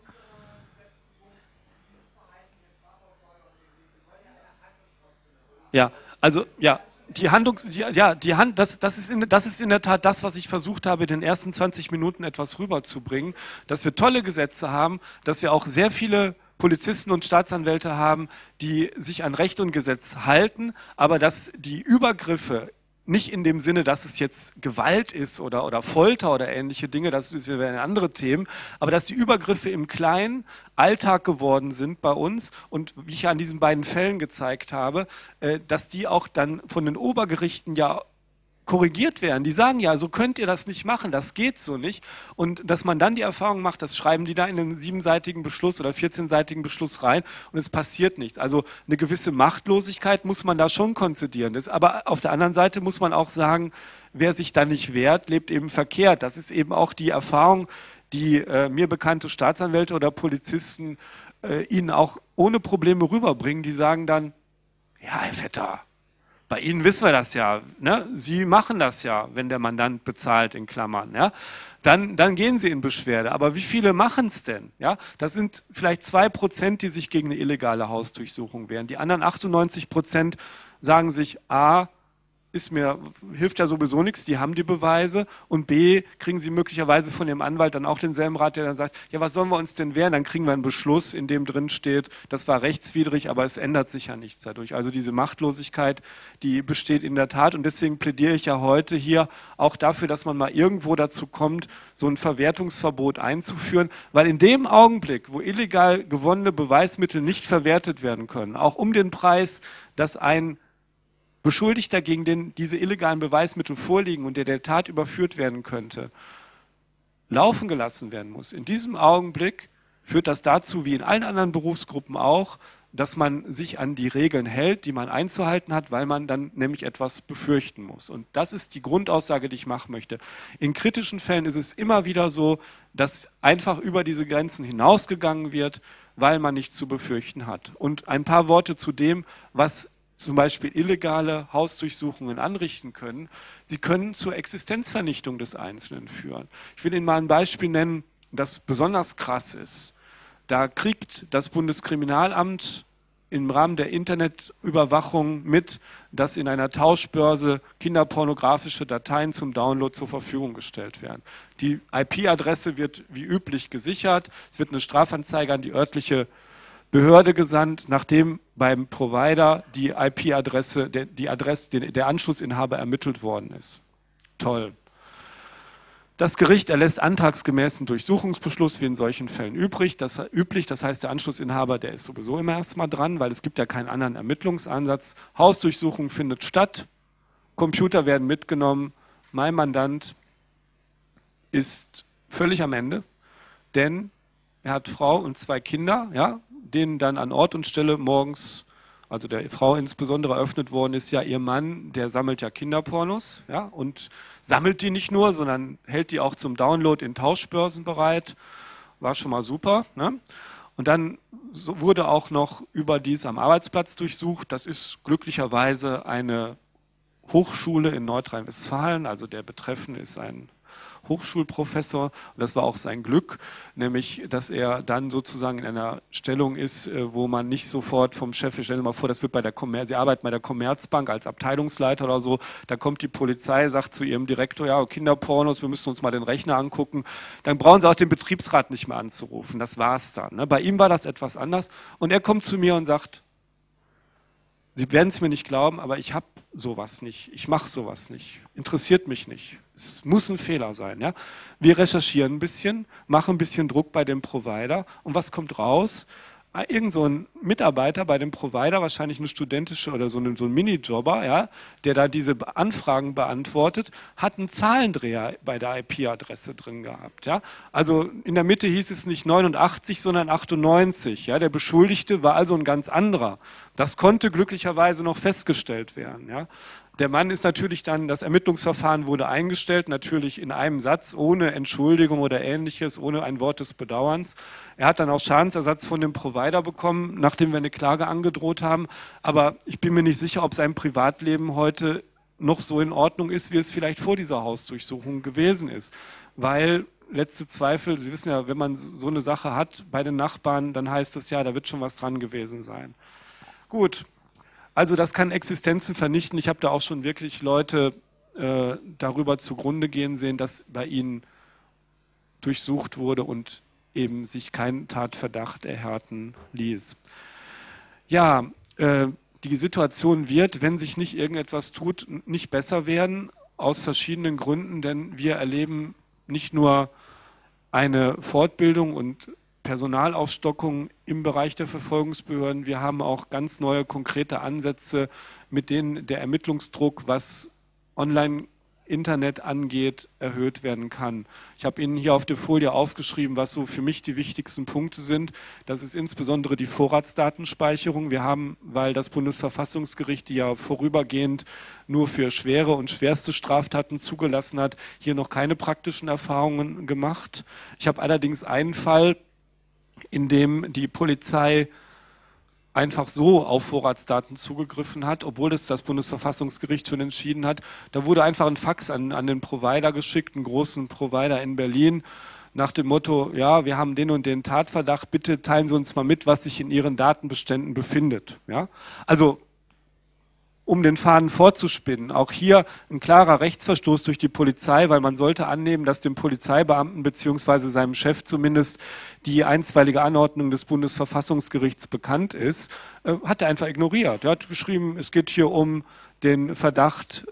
Ja, also ja, das ist in der Tat das, was ich versucht habe, in den ersten 20 Minuten etwas rüberzubringen, dass wir tolle Gesetze haben, dass wir auch sehr viele Polizisten und Staatsanwälte haben, die sich an Recht und Gesetz halten, aber dass die Übergriffe nicht in dem Sinne, dass es jetzt Gewalt ist oder Folter oder ähnliche Dinge, das wären andere Themen, aber dass die Übergriffe im kleinen Alltag geworden sind bei uns und wie ich an diesen beiden Fällen gezeigt habe, dass die auch dann von den Obergerichten ja korrigiert werden. Die sagen ja, so könnt ihr das nicht machen, das geht so nicht. Und dass man dann die Erfahrung macht, das schreiben die da in einen 7-seitigen Beschluss oder 14-seitigen Beschluss rein und es passiert nichts. Also eine gewisse Machtlosigkeit muss man da schon konzidieren. Aber auf der anderen Seite muss man auch sagen, wer sich da nicht wehrt, lebt eben verkehrt. Das ist eben auch die Erfahrung, die mir bekannte Staatsanwälte oder Polizisten ihnen auch ohne Probleme rüberbringen. Die sagen dann, ja, Herr Vetter, bei Ihnen wissen wir das ja, ne? Sie machen das ja, wenn der Mandant bezahlt, in Klammern. Ja? Dann gehen Sie in Beschwerde. Aber wie viele machen es denn? Ja? Das sind vielleicht 2%, die sich gegen eine illegale Hausdurchsuchung wehren. Die anderen 98% sagen sich, A, hilft ja sowieso nichts, die haben die Beweise und B, kriegen sie möglicherweise von ihrem Anwalt dann auch denselben Rat, der dann sagt, ja, was sollen wir uns denn wehren? Dann kriegen wir einen Beschluss, in dem drin steht, das war rechtswidrig, aber es ändert sich ja nichts dadurch. Also diese Machtlosigkeit, die besteht in der Tat und deswegen plädiere ich ja heute hier auch dafür, dass man mal irgendwo dazu kommt, so ein Verwertungsverbot einzuführen, weil in dem Augenblick, wo illegal gewonnene Beweismittel nicht verwertet werden können, auch um den Preis, dass ein Beschuldigter, gegen den diese illegalen Beweismittel vorliegen und der Tat überführt werden könnte, laufen gelassen werden muss. In diesem Augenblick führt das dazu, wie in allen anderen Berufsgruppen auch, dass man sich an die Regeln hält, die man einzuhalten hat, weil man dann nämlich etwas befürchten muss. Und das ist die Grundaussage, die ich machen möchte. In kritischen Fällen ist es immer wieder so, dass einfach über diese Grenzen hinausgegangen wird, weil man nichts zu befürchten hat. Und ein paar Worte zu dem, was zum Beispiel illegale Hausdurchsuchungen anrichten können. Sie können zur Existenzvernichtung des Einzelnen führen. Ich will Ihnen mal ein Beispiel nennen, das besonders krass ist. Da kriegt das Bundeskriminalamt im Rahmen der Internetüberwachung mit, dass in einer Tauschbörse kinderpornografische Dateien zum Download zur Verfügung gestellt werden. Die IP-Adresse wird wie üblich gesichert. Es wird eine Strafanzeige an die örtliche Behörde gesandt, nachdem beim Provider die IP-Adresse, der Anschlussinhaber ermittelt worden ist. Toll. Das Gericht erlässt antragsgemäß einen Durchsuchungsbeschluss, wie in solchen Fällen üblich. Das heißt, der Anschlussinhaber, der ist sowieso immer erstmal dran, weil es gibt ja keinen anderen Ermittlungsansatz. Hausdurchsuchung findet statt, Computer werden mitgenommen. Mein Mandant ist völlig am Ende, denn er hat Frau und 2 Kinder, ja, denen dann an Ort und Stelle morgens, also der Frau insbesondere eröffnet worden ist, ja, ihr Mann, der sammelt ja Kinderpornos, ja, und sammelt die nicht nur, sondern hält die auch zum Download in Tauschbörsen bereit. War schon mal super, ne? Und dann wurde auch noch überdies am Arbeitsplatz durchsucht. Das ist glücklicherweise eine Hochschule in Nordrhein-Westfalen, also der Betreffende ist ein Hochschulprofessor. Und das war auch sein Glück, nämlich, dass er dann sozusagen in einer Stellung ist, wo man nicht sofort vom Chef, stellen Sie mal vor, das wird Sie arbeiten bei der Commerzbank als Abteilungsleiter oder so, da kommt die Polizei, sagt zu ihrem Direktor, ja, Kinderpornos, wir müssen uns mal den Rechner angucken. Dann brauchen Sie auch den Betriebsrat nicht mehr anzurufen. Das war's dann. Ne? Bei ihm war das etwas anders. Und er kommt zu mir und sagt, Sie werden es mir nicht glauben, aber ich habe sowas nicht. Ich mache sowas nicht. Interessiert mich nicht. Es muss ein Fehler sein. Ja? Wir recherchieren ein bisschen, machen ein bisschen Druck bei dem Provider. Und was kommt raus? Irgend so ein Mitarbeiter bei dem Provider, wahrscheinlich eine studentische oder so ein Minijobber, ja, der da diese Anfragen beantwortet, hat einen Zahlendreher bei der IP-Adresse drin gehabt. Ja. Also in der Mitte hieß es nicht 89, sondern 98. Ja. Der Beschuldigte war also ein ganz anderer. Das konnte glücklicherweise noch festgestellt werden. Ja. Der Mann ist natürlich dann, das Ermittlungsverfahren wurde eingestellt, natürlich in einem Satz, ohne Entschuldigung oder Ähnliches, ohne ein Wort des Bedauerns. Er hat dann auch Schadensersatz von dem Provider bekommen, nachdem wir eine Klage angedroht haben. Aber ich bin mir nicht sicher, ob sein Privatleben heute noch so in Ordnung ist, wie es vielleicht vor dieser Hausdurchsuchung gewesen ist. Weil, letzte Zweifel, Sie wissen ja, wenn man so eine Sache hat bei den Nachbarn, dann heißt es ja, da wird schon was dran gewesen sein. Gut. Also das kann Existenzen vernichten. Ich habe da auch schon wirklich Leute darüber zugrunde gehen sehen, dass bei ihnen durchsucht wurde und eben sich kein Tatverdacht erhärten ließ. Ja, die Situation wird, wenn sich nicht irgendetwas tut, nicht besser werden, aus verschiedenen Gründen, denn wir erleben nicht nur eine Fortbildung und Personalaufstockung im Bereich der Verfolgungsbehörden, wir haben auch ganz neue konkrete Ansätze, mit denen der Ermittlungsdruck, was Online-Internet angeht, erhöht werden kann. Ich habe Ihnen hier auf der Folie aufgeschrieben, was so für mich die wichtigsten Punkte sind. Das ist insbesondere die Vorratsdatenspeicherung. Wir haben, weil das Bundesverfassungsgericht die ja vorübergehend nur für schwere und schwerste Straftaten zugelassen hat, hier noch keine praktischen Erfahrungen gemacht. Ich habe allerdings einen Fall, in dem die Polizei einfach so auf Vorratsdaten zugegriffen hat, obwohl es das Bundesverfassungsgericht schon entschieden hat. Da wurde einfach ein Fax an den Provider geschickt, einen großen Provider in Berlin, nach dem Motto, ja, wir haben den und den Tatverdacht, bitte teilen Sie uns mal mit, was sich in Ihren Datenbeständen befindet. Ja? Also um den Faden fortzuspinnen. Auch hier ein klarer Rechtsverstoß durch die Polizei, weil man sollte annehmen, dass dem Polizeibeamten bzw. seinem Chef zumindest die einstweilige Anordnung des Bundesverfassungsgerichts bekannt ist, hat er einfach ignoriert. Er hat geschrieben, es geht hier um den Verdacht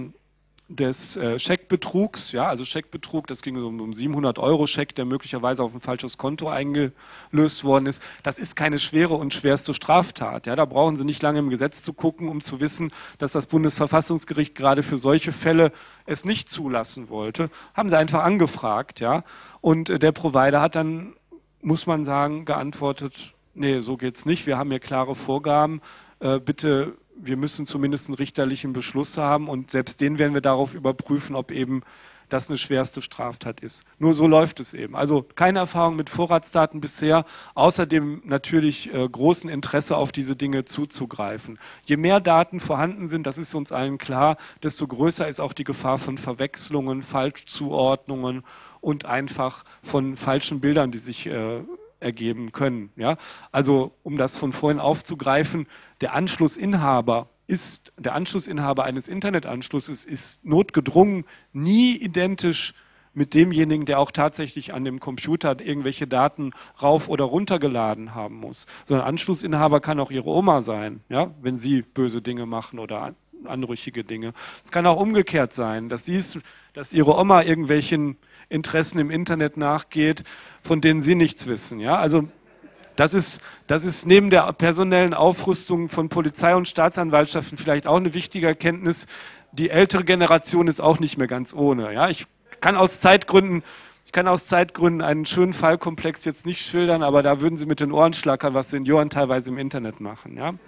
des Scheckbetrugs, ja, also Scheckbetrug, das ging um 700-Euro-Scheck, der möglicherweise auf ein falsches Konto eingelöst worden ist. Das ist keine schwere und schwerste Straftat. Ja, da brauchen Sie nicht lange im Gesetz zu gucken, um zu wissen, dass das Bundesverfassungsgericht gerade für solche Fälle es nicht zulassen wollte. Haben Sie einfach angefragt, ja, und der Provider hat dann, muss man sagen, geantwortet, nee, so geht's nicht, wir haben hier klare Vorgaben, bitte, wir müssen zumindest einen richterlichen Beschluss haben und selbst den werden wir darauf überprüfen, ob eben das eine schwerste Straftat ist. Nur so läuft es eben. Also keine Erfahrung mit Vorratsdaten bisher, außerdem natürlich großen Interesse auf diese Dinge zuzugreifen. Je mehr Daten vorhanden sind, das ist uns allen klar, desto größer ist auch die Gefahr von Verwechslungen, Falschzuordnungen und einfach von falschen Bildern, die sich ergeben können. Ja? Also um das von vorhin aufzugreifen, der Anschlussinhaber eines Internetanschlusses ist notgedrungen nie identisch mit demjenigen, der auch tatsächlich an dem Computer irgendwelche Daten rauf oder runtergeladen haben muss. Sondern Anschlussinhaber kann auch Ihre Oma sein, ja? Wenn Sie böse Dinge machen oder anrüchige Dinge. Es kann auch umgekehrt sein, dass Ihre Oma irgendwelchen Interessen im Internet nachgeht, von denen Sie nichts wissen. Ja? Also das ist neben der personellen Aufrüstung von Polizei und Staatsanwaltschaften vielleicht auch eine wichtige Erkenntnis. Die ältere Generation ist auch nicht mehr ganz ohne. Ja? Ich kann aus Zeitgründen einen schönen Fallkomplex jetzt nicht schildern, aber da würden Sie mit den Ohren schlackern, was Senioren teilweise im Internet machen. Ja,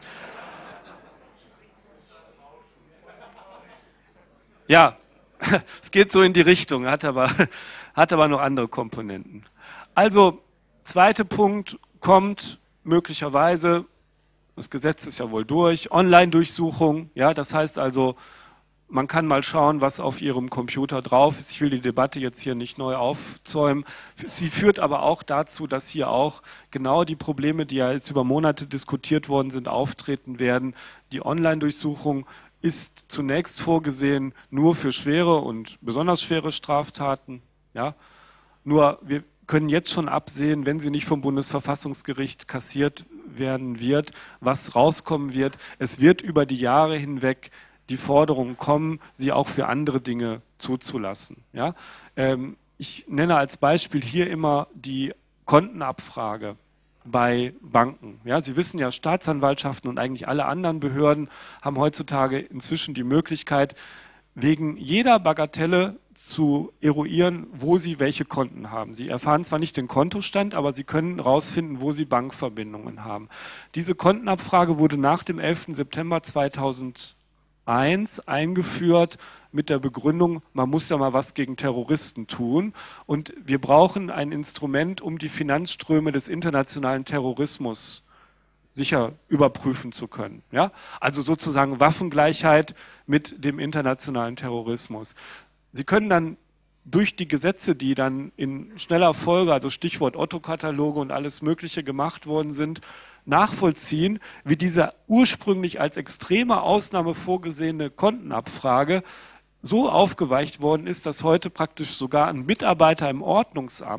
ja. Es geht so in die Richtung, hat aber noch andere Komponenten. Also, zweiter Punkt kommt möglicherweise, das Gesetz ist ja wohl durch, Online-Durchsuchung, ja, das heißt also, man kann mal schauen, was auf Ihrem Computer drauf ist. Ich will die Debatte jetzt hier nicht neu aufzäumen. Sie führt aber auch dazu, dass hier auch genau die Probleme, die ja jetzt über Monate diskutiert worden sind, auftreten werden. Die Online-Durchsuchung ist zunächst vorgesehen nur für schwere und besonders schwere Straftaten. Ja? Nur wir können jetzt schon absehen, wenn sie nicht vom Bundesverfassungsgericht kassiert werden wird, was rauskommen wird. Es wird über die Jahre hinweg die Forderung kommen, sie auch für andere Dinge zuzulassen. Ja? Ich nenne als Beispiel hier immer die Kontenabfrage bei Banken. Ja, Sie wissen ja, Staatsanwaltschaften und eigentlich alle anderen Behörden haben heutzutage inzwischen die Möglichkeit, wegen jeder Bagatelle zu eruieren, wo Sie welche Konten haben. Sie erfahren zwar nicht den Kontostand, aber Sie können herausfinden, wo Sie Bankverbindungen haben. Diese Kontenabfrage wurde nach dem 11. September 2001 eingeführt mit der Begründung, man muss ja mal was gegen Terroristen tun und wir brauchen ein Instrument, um die Finanzströme des internationalen Terrorismus sicher überprüfen zu können. Ja? Also sozusagen Waffengleichheit mit dem internationalen Terrorismus. Sie können dann durch die Gesetze, die dann in schneller Folge, also Stichwort Otto-Kataloge und alles Mögliche gemacht worden sind, nachvollziehen, wie diese ursprünglich als extreme Ausnahme vorgesehene Kontenabfrage so aufgeweicht worden ist, dass heute praktisch sogar ein Mitarbeiter im Ordnungsamt,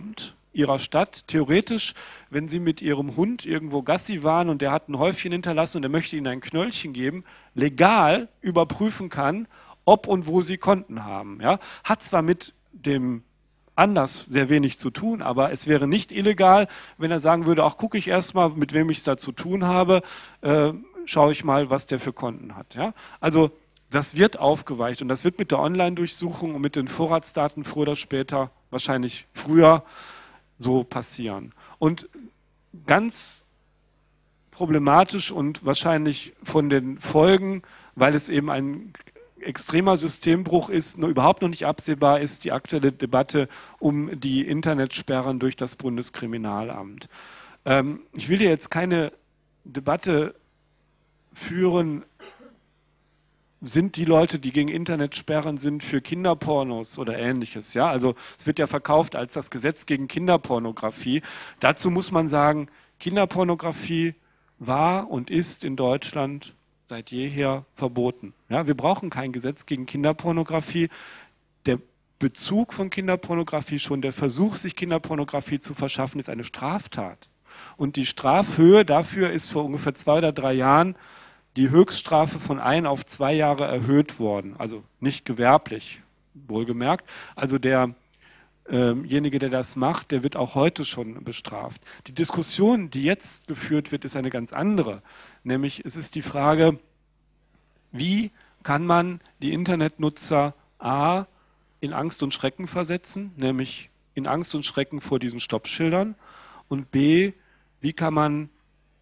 ihrer Stadt theoretisch, wenn Sie mit Ihrem Hund irgendwo Gassi waren und der hat ein Häufchen hinterlassen und er möchte Ihnen ein Knöllchen geben, legal überprüfen kann, ob und wo Sie Konten haben. Ja? Hat zwar mit dem Anlass sehr wenig zu tun, aber es wäre nicht illegal, wenn er sagen würde, ach, gucke ich erstmal, mit wem ich es da zu tun habe, schaue ich mal, was der für Konten hat. Ja? Also das wird aufgeweicht und das wird mit der Online-Durchsuchung und mit den Vorratsdaten früher oder später, wahrscheinlich früher, so passieren. Und ganz problematisch und wahrscheinlich von den Folgen, weil es eben ein extremer Systembruch ist, nur überhaupt noch nicht absehbar ist, die aktuelle Debatte um die Internetsperren durch das Bundeskriminalamt. Ich will hier jetzt keine Debatte führen, sind die Leute, die gegen Internetsperren sind, für Kinderpornos oder Ähnliches. Ja? Also es wird ja verkauft als das Gesetz gegen Kinderpornografie. Dazu muss man sagen, Kinderpornografie war und ist in Deutschland seit jeher verboten. Ja? Wir brauchen kein Gesetz gegen Kinderpornografie. Der Bezug von Kinderpornografie, schon der Versuch, sich Kinderpornografie zu verschaffen, ist eine Straftat. Und die Strafhöhe dafür ist vor ungefähr 2 oder 3 Jahren die Höchststrafe von 1 auf 2 Jahre erhöht worden. Also nicht gewerblich, wohlgemerkt. Also derjenige, der das macht, der wird auch heute schon bestraft. Die Diskussion, die jetzt geführt wird, ist eine ganz andere. Nämlich es ist die Frage, wie kann man die Internetnutzer A in Angst und Schrecken versetzen, nämlich in Angst und Schrecken vor diesen Stoppschildern, und B, wie kann man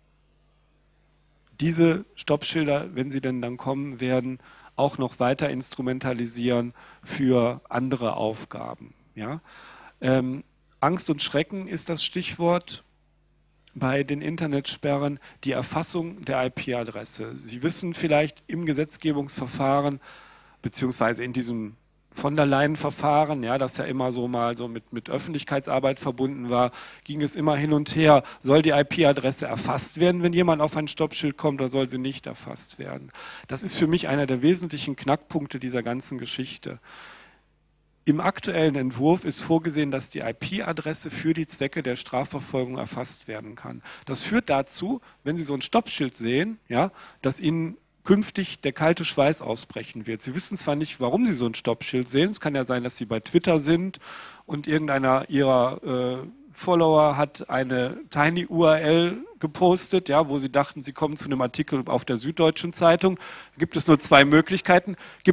diese Stoppschilder, wenn sie denn dann kommen werden, auch noch weiter instrumentalisieren für andere Aufgaben. Ja? Angst und Schrecken ist das Stichwort bei den Internetsperren, die Erfassung der IP-Adresse. Sie wissen vielleicht im Gesetzgebungsverfahren, beziehungsweise in diesem von der Leyen-Verfahren, ja, das ja immer so mal so mit Öffentlichkeitsarbeit verbunden war, ging es immer hin und her, soll die IP-Adresse erfasst werden, wenn jemand auf ein Stoppschild kommt, oder soll sie nicht erfasst werden? Das ist für mich einer der wesentlichen Knackpunkte dieser ganzen Geschichte. Im aktuellen Entwurf ist vorgesehen, dass die IP-Adresse für die Zwecke der Strafverfolgung erfasst werden kann. Das führt dazu, wenn Sie so ein Stoppschild sehen, ja, dass Ihnen künftig der kalte Schweiß ausbrechen wird. Sie wissen zwar nicht, warum Sie so ein Stoppschild sehen. Es kann ja sein, dass Sie bei Twitter sind und irgendeiner Ihrer Follower hat eine Tiny-URL gepostet, ja, wo Sie dachten, Sie kommen zu einem Artikel auf der Süddeutschen Zeitung. Gibt es nur zwei Möglichkeiten.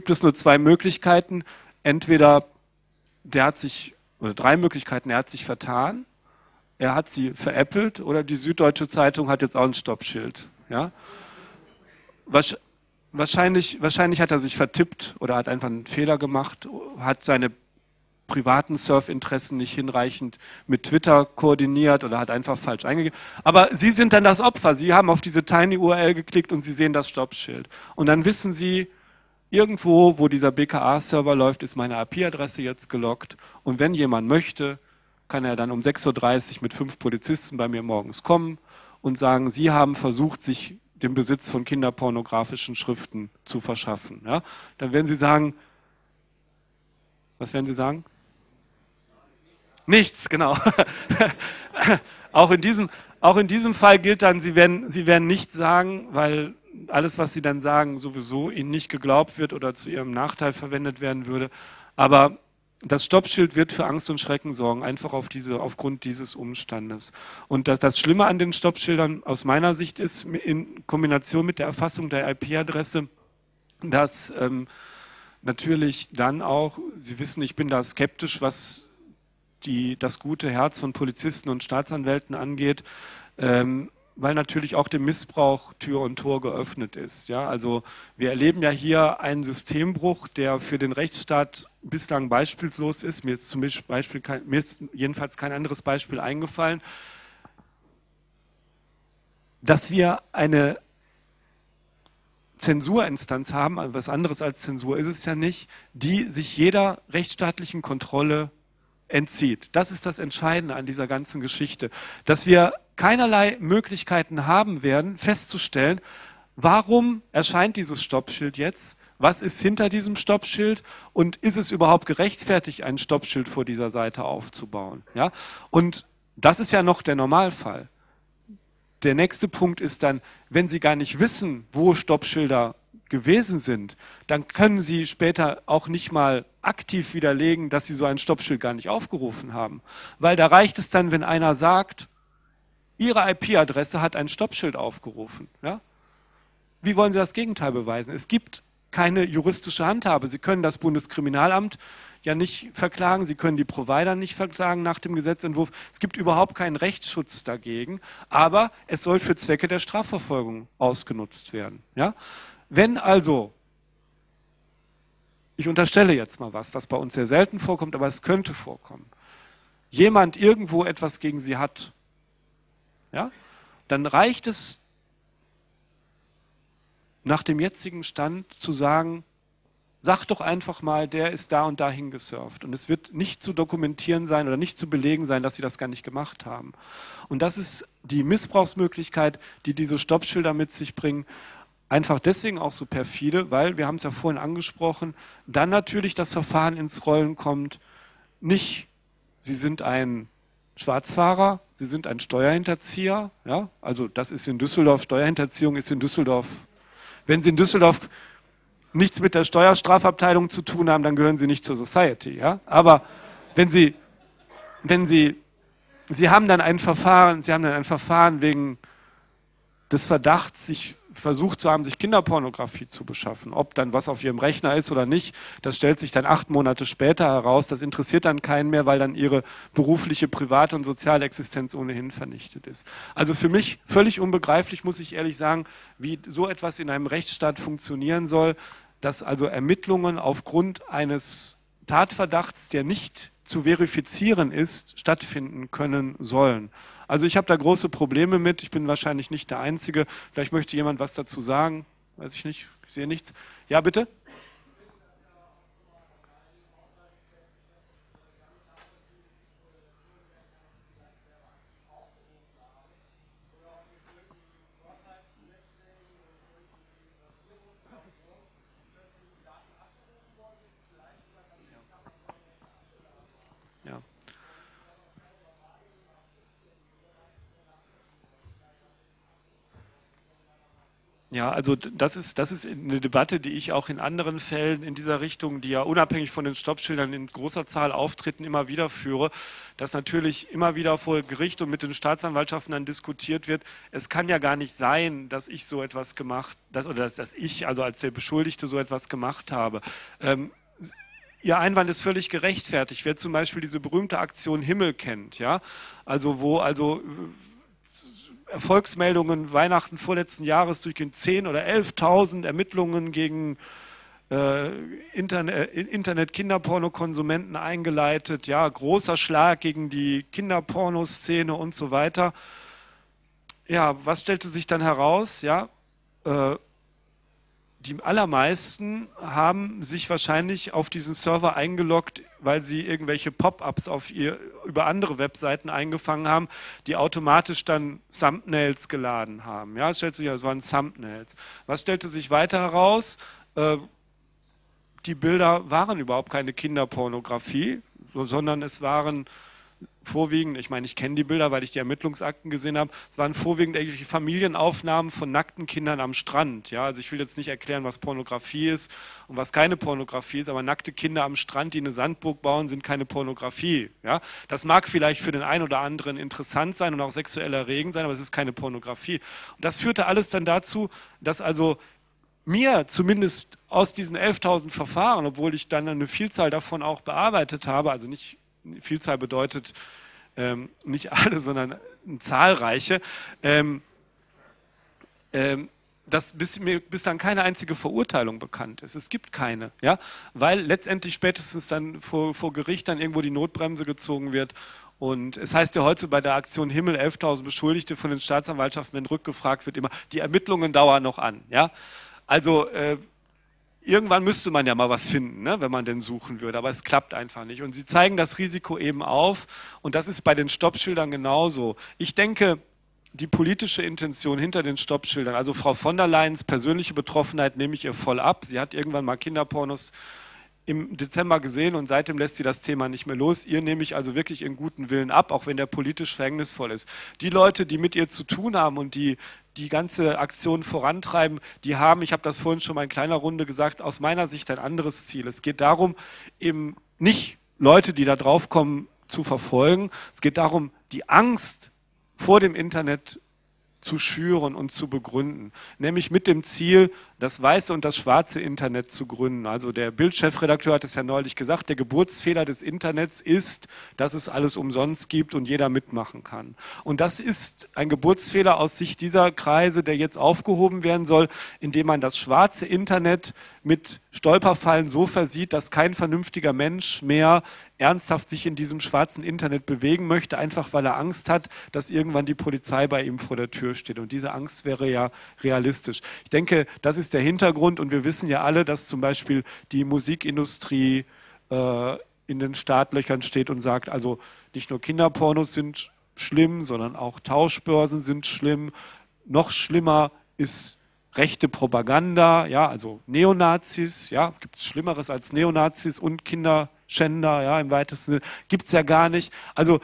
Entweder der hat sich, oder 3 Möglichkeiten, er hat sich vertan, er hat sie veräppelt oder die Süddeutsche Zeitung hat jetzt auch ein Stoppschild. Ja? Wahrscheinlich hat er sich vertippt oder hat einfach einen Fehler gemacht, hat seine privaten Surfinteressen nicht hinreichend mit Twitter koordiniert oder hat einfach falsch eingegeben. Aber Sie sind dann das Opfer. Sie haben auf diese Tiny-URL geklickt und Sie sehen das Stoppschild. Und dann wissen Sie, irgendwo, wo dieser BKA-Server läuft, ist meine IP-Adresse jetzt gelockt. Und wenn jemand möchte, kann er dann um 6:30 Uhr mit 5 Polizisten bei mir morgens kommen und sagen, Sie haben versucht, sich den Besitz von kinderpornografischen Schriften zu verschaffen. Ja? Dann werden Sie sagen, was werden Sie sagen? Nichts, genau. Auch in diesem Fall gilt dann, Sie werden nichts sagen, weil alles, was Sie dann sagen, sowieso Ihnen nicht geglaubt wird oder zu Ihrem Nachteil verwendet werden würde. Aber das Stoppschild wird für Angst und Schrecken sorgen, einfach aufgrund dieses Umstandes. Und das Schlimme an den Stoppschildern aus meiner Sicht ist, in Kombination mit der Erfassung der IP-Adresse, dass natürlich dann auch, Sie wissen, ich bin da skeptisch, was das gute Herz von Polizisten und Staatsanwälten angeht, weil natürlich auch dem Missbrauch Tür und Tor geöffnet ist. Ja? Also wir erleben ja hier einen Systembruch, der für den Rechtsstaat bislang beispiellos ist. Mir ist jedenfalls kein anderes Beispiel eingefallen, dass wir eine Zensurinstanz haben, also was anderes als Zensur ist es ja nicht, die sich jeder rechtsstaatlichen Kontrolle entzieht. Das ist das Entscheidende an dieser ganzen Geschichte, dass wir keinerlei Möglichkeiten haben werden, festzustellen, warum erscheint dieses Stoppschild jetzt, Was ist hinter diesem Stoppschild und ist es überhaupt gerechtfertigt, ein Stoppschild vor dieser Seite aufzubauen? Ja? Und das ist ja noch der Normalfall. Der nächste Punkt ist dann, wenn Sie gar nicht wissen, wo Stoppschilder gewesen sind, dann können Sie später auch nicht mal aktiv widerlegen, dass Sie so ein Stoppschild gar nicht aufgerufen haben. Weil da reicht es dann, wenn einer sagt, Ihre IP-Adresse hat ein Stoppschild aufgerufen. Ja? Wie wollen Sie das Gegenteil beweisen? Es gibt keine juristische Handhabe. Sie können das Bundeskriminalamt ja nicht verklagen, Sie können die Provider nicht verklagen nach dem Gesetzentwurf. Es gibt überhaupt keinen Rechtsschutz dagegen, aber es soll für Zwecke der Strafverfolgung ausgenutzt werden. Ja? Wenn also, ich unterstelle jetzt mal was bei uns sehr selten vorkommt, aber es könnte vorkommen, jemand irgendwo etwas gegen Sie hat, ja, dann reicht es nach dem jetzigen Stand zu sagen, sag doch einfach mal, der ist da und dahin gesurft. Und es wird nicht zu dokumentieren sein oder nicht zu belegen sein, dass sie das gar nicht gemacht haben. Und das ist die Missbrauchsmöglichkeit, die diese Stoppschilder mit sich bringen. Einfach deswegen auch so perfide, weil, wir haben es ja vorhin angesprochen, dann natürlich das Verfahren ins Rollen kommt, nicht, Sie sind ein Schwarzfahrer, Sie sind ein Steuerhinterzieher, ja, also das ist in Düsseldorf, Steuerhinterziehung ist in Düsseldorf, wenn Sie in Düsseldorf nichts mit der Steuerstrafabteilung zu tun haben, dann gehören Sie nicht zur Society, ja, aber wenn Sie haben dann ein Verfahren wegen des Verdachts, sich versucht zu haben, sich Kinderpornografie zu beschaffen. Ob dann was auf ihrem Rechner ist oder nicht, das stellt sich dann 8 Monate später heraus. Das interessiert dann keinen mehr, weil dann ihre berufliche, private und soziale Existenz ohnehin vernichtet ist. Also für mich völlig unbegreiflich, muss ich ehrlich sagen, wie so etwas in einem Rechtsstaat funktionieren soll, dass also Ermittlungen aufgrund eines Tatverdachts, der nicht zu verifizieren ist, stattfinden können sollen. Also ich habe da große Probleme mit. Ich bin wahrscheinlich nicht der Einzige. Vielleicht möchte jemand was dazu sagen. Weiß ich nicht. Ich sehe nichts. Ja, bitte? Ja. Ja, also das ist eine Debatte, die ich auch in anderen Fällen in dieser Richtung, die ja unabhängig von den Stoppschildern in großer Zahl auftreten, immer wieder führe, dass natürlich immer wieder vor Gericht und mit den Staatsanwaltschaften dann diskutiert wird, es kann ja gar nicht sein, dass ich so etwas gemacht, dass ich, also als der Beschuldigte, so etwas gemacht habe. Ihr Einwand ist völlig gerechtfertigt. Wer zum Beispiel diese berühmte Aktion Himmel kennt, ja, also wo Erfolgsmeldungen Weihnachten vorletzten Jahres durchgehen, 10.000 oder 11.000 Ermittlungen gegen Internet-Kinderpornokonsumenten eingeleitet, ja, großer Schlag gegen die Kinderpornoszene und so weiter. Ja, was stellte sich dann heraus? Ja, äh, die allermeisten haben sich wahrscheinlich auf diesen Server eingeloggt, weil sie irgendwelche Pop-ups über andere Webseiten eingefangen haben, die automatisch dann Thumbnails geladen haben. Ja, es stellt sich, es waren Thumbnails. Was stellte sich weiter heraus? Die Bilder waren überhaupt keine Kinderpornografie, sondern es waren vorwiegend, ich meine, ich kenne die Bilder, weil ich die Ermittlungsakten gesehen habe, es waren vorwiegend irgendwelche Familienaufnahmen von nackten Kindern am Strand. Ja, also ich will jetzt nicht erklären, was Pornografie ist und was keine Pornografie ist, aber nackte Kinder am Strand, die eine Sandburg bauen, sind keine Pornografie. Ja, das mag vielleicht für den einen oder anderen interessant sein und auch sexuell erregend sein, aber es ist keine Pornografie. Und das führte alles dann dazu, dass also mir zumindest aus diesen 11.000 Verfahren, obwohl ich dann eine Vielzahl davon auch bearbeitet habe, also nicht Vielzahl bedeutet nicht alle, sondern zahlreiche, dass mir bislang keine einzige Verurteilung bekannt ist. Es gibt keine, ja, weil letztendlich spätestens dann vor Gericht dann irgendwo die Notbremse gezogen wird. Und es heißt ja heute bei der Aktion Himmel 11.000 Beschuldigte von den Staatsanwaltschaften, wenn rückgefragt wird, immer, die Ermittlungen dauern noch an. Ja? Also irgendwann müsste man ja mal was finden, ne, wenn man denn suchen würde, aber es klappt einfach nicht. Und sie zeigen das Risiko eben auf und das ist bei den Stoppschildern genauso. Ich denke, die politische Intention hinter den Stoppschildern. Also Frau von der Leyens persönliche Betroffenheit nehme ich ihr voll ab. Sie hat irgendwann mal Kinderpornos im Dezember gesehen und seitdem lässt sie das Thema nicht mehr los. Ihr nehme ich also wirklich ihren guten Willen ab, auch wenn der politisch verhängnisvoll ist. Die Leute, die mit ihr zu tun haben und die ganze Aktion vorantreiben, die haben, ich habe das vorhin schon mal in kleiner Runde gesagt, aus meiner Sicht ein anderes Ziel. Es geht darum, eben nicht Leute, die da drauf kommen, zu verfolgen. Es geht darum, die Angst vor dem Internet zu schüren und zu begründen. Nämlich mit dem Ziel, das weiße und das schwarze Internet zu gründen. Also der Bild-Chefredakteur hat es ja neulich gesagt, der Geburtsfehler des Internets ist, dass es alles umsonst gibt und jeder mitmachen kann. Und das ist ein Geburtsfehler aus Sicht dieser Kreise, der jetzt aufgehoben werden soll, indem man das schwarze Internet mit Stolperfallen so versieht, dass kein vernünftiger Mensch mehr ernsthaft sich in diesem schwarzen Internet bewegen möchte, einfach weil er Angst hat, dass irgendwann die Polizei bei ihm vor der Tür steht. Und diese Angst wäre ja realistisch. Ich denke, das ist der Hintergrund und wir wissen ja alle, dass zum Beispiel die Musikindustrie in den Startlöchern steht und sagt, also nicht nur Kinderpornos sind schlimm, sondern auch Tauschbörsen sind schlimm. Noch schlimmer ist rechte Propaganda, ja, also Neonazis, ja, gibt es Schlimmeres als Neonazis und Kinderschänder, ja, im weitesten Sinne, gibt es ja gar nicht. Also,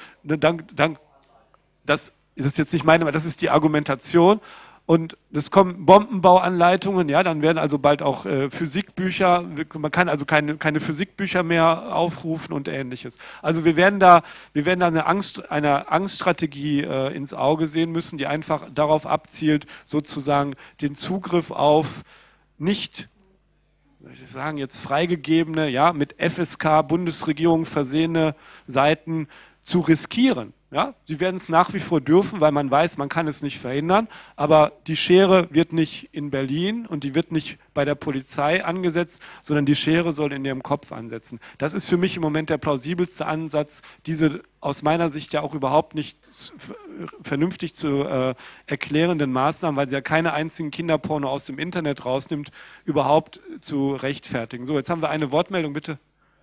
das ist jetzt nicht meine, das ist die Argumentation. Und es kommen Bombenbauanleitungen, ja, dann werden also bald auch Physikbücher, man kann also keine Physikbücher mehr aufrufen und Ähnliches. Also wir werden da eine Angststrategie ins Auge sehen müssen, die einfach darauf abzielt, sozusagen den Zugriff auf nicht, soll ich sagen, jetzt freigegebene, ja, mit FSK, Bundesregierung versehene Seiten zu riskieren. Ja, sie werden es nach wie vor dürfen, weil man weiß, man kann es nicht verhindern. Aber die Schere wird nicht in Berlin und die wird nicht bei der Polizei angesetzt, sondern die Schere soll in ihrem Kopf ansetzen. Das ist für mich im Moment der plausibelste Ansatz, diese aus meiner Sicht ja auch überhaupt nicht vernünftig zu erklärenden Maßnahmen, weil sie ja keine einzigen Kinderporno aus dem Internet rausnimmt, überhaupt zu rechtfertigen. So, jetzt haben wir eine Wortmeldung, bitte.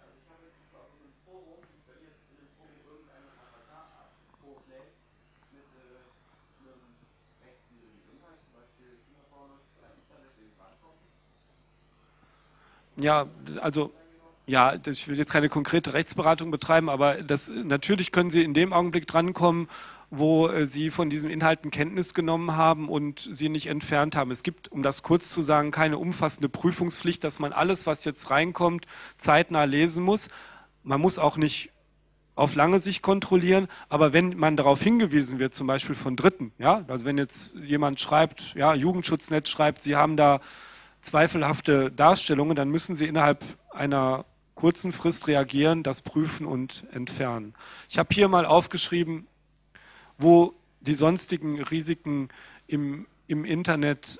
Ja, also ja, ich will jetzt keine konkrete Rechtsberatung betreiben, aber natürlich können Sie in dem Augenblick drankommen, wo Sie von diesen Inhalten Kenntnis genommen haben und sie nicht entfernt haben. Es gibt, um das kurz zu sagen, keine umfassende Prüfungspflicht, dass man alles, was jetzt reinkommt, zeitnah lesen muss. Man muss auch nicht auf lange Sicht kontrollieren, aber wenn man darauf hingewiesen wird, zum Beispiel von Dritten, ja, also wenn jetzt jemand schreibt, ja, Jugendschutznet schreibt, Sie haben da zweifelhafte Darstellungen, dann müssen Sie innerhalb einer kurzen Frist reagieren, das prüfen und entfernen. Ich habe hier mal aufgeschrieben, wo die sonstigen Risiken im Internet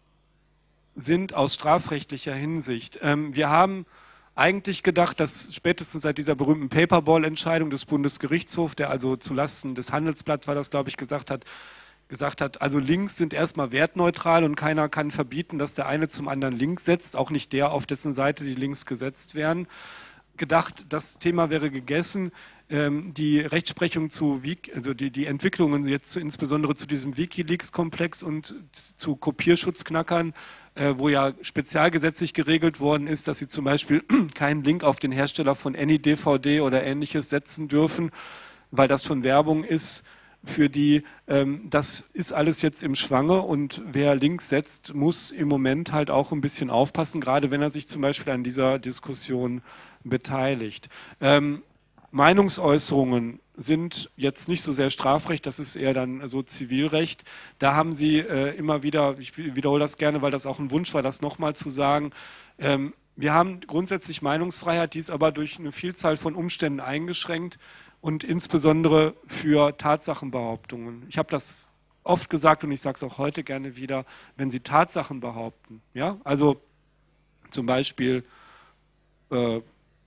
sind aus strafrechtlicher Hinsicht. Wir haben eigentlich gedacht, dass spätestens seit dieser berühmten Paperball-Entscheidung des Bundesgerichtshofs, der also zulasten des Handelsblatt war das, glaube ich, gesagt hat, also Links sind erstmal wertneutral und keiner kann verbieten, dass der eine zum anderen Link setzt, auch nicht der, auf dessen Seite die Links gesetzt werden. Gedacht, das Thema wäre gegessen. Die Rechtsprechung also die Entwicklungen jetzt insbesondere zu diesem WikiLeaks-Komplex und zu Kopierschutzknackern, wo ja spezialgesetzlich geregelt worden ist, dass sie zum Beispiel keinen Link auf den Hersteller von AnyDVD oder Ähnliches setzen dürfen, weil das schon Werbung ist. Für die, das ist alles jetzt im Schwange und wer Links setzt, muss im Moment halt auch ein bisschen aufpassen, gerade wenn er sich zum Beispiel an dieser Diskussion beteiligt. Meinungsäußerungen sind jetzt nicht so sehr Strafrecht, das ist eher dann so Zivilrecht. Da haben Sie immer wieder, ich wiederhole das gerne, weil das auch ein Wunsch war, das nochmal zu sagen, wir haben grundsätzlich Meinungsfreiheit, die ist aber durch eine Vielzahl von Umständen eingeschränkt. Und insbesondere für Tatsachenbehauptungen. Ich habe das oft gesagt und ich sage es auch heute gerne wieder, wenn Sie Tatsachen behaupten, ja, also zum Beispiel, wer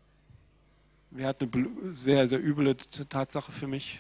hat eine sehr, sehr üble Tatsache für mich?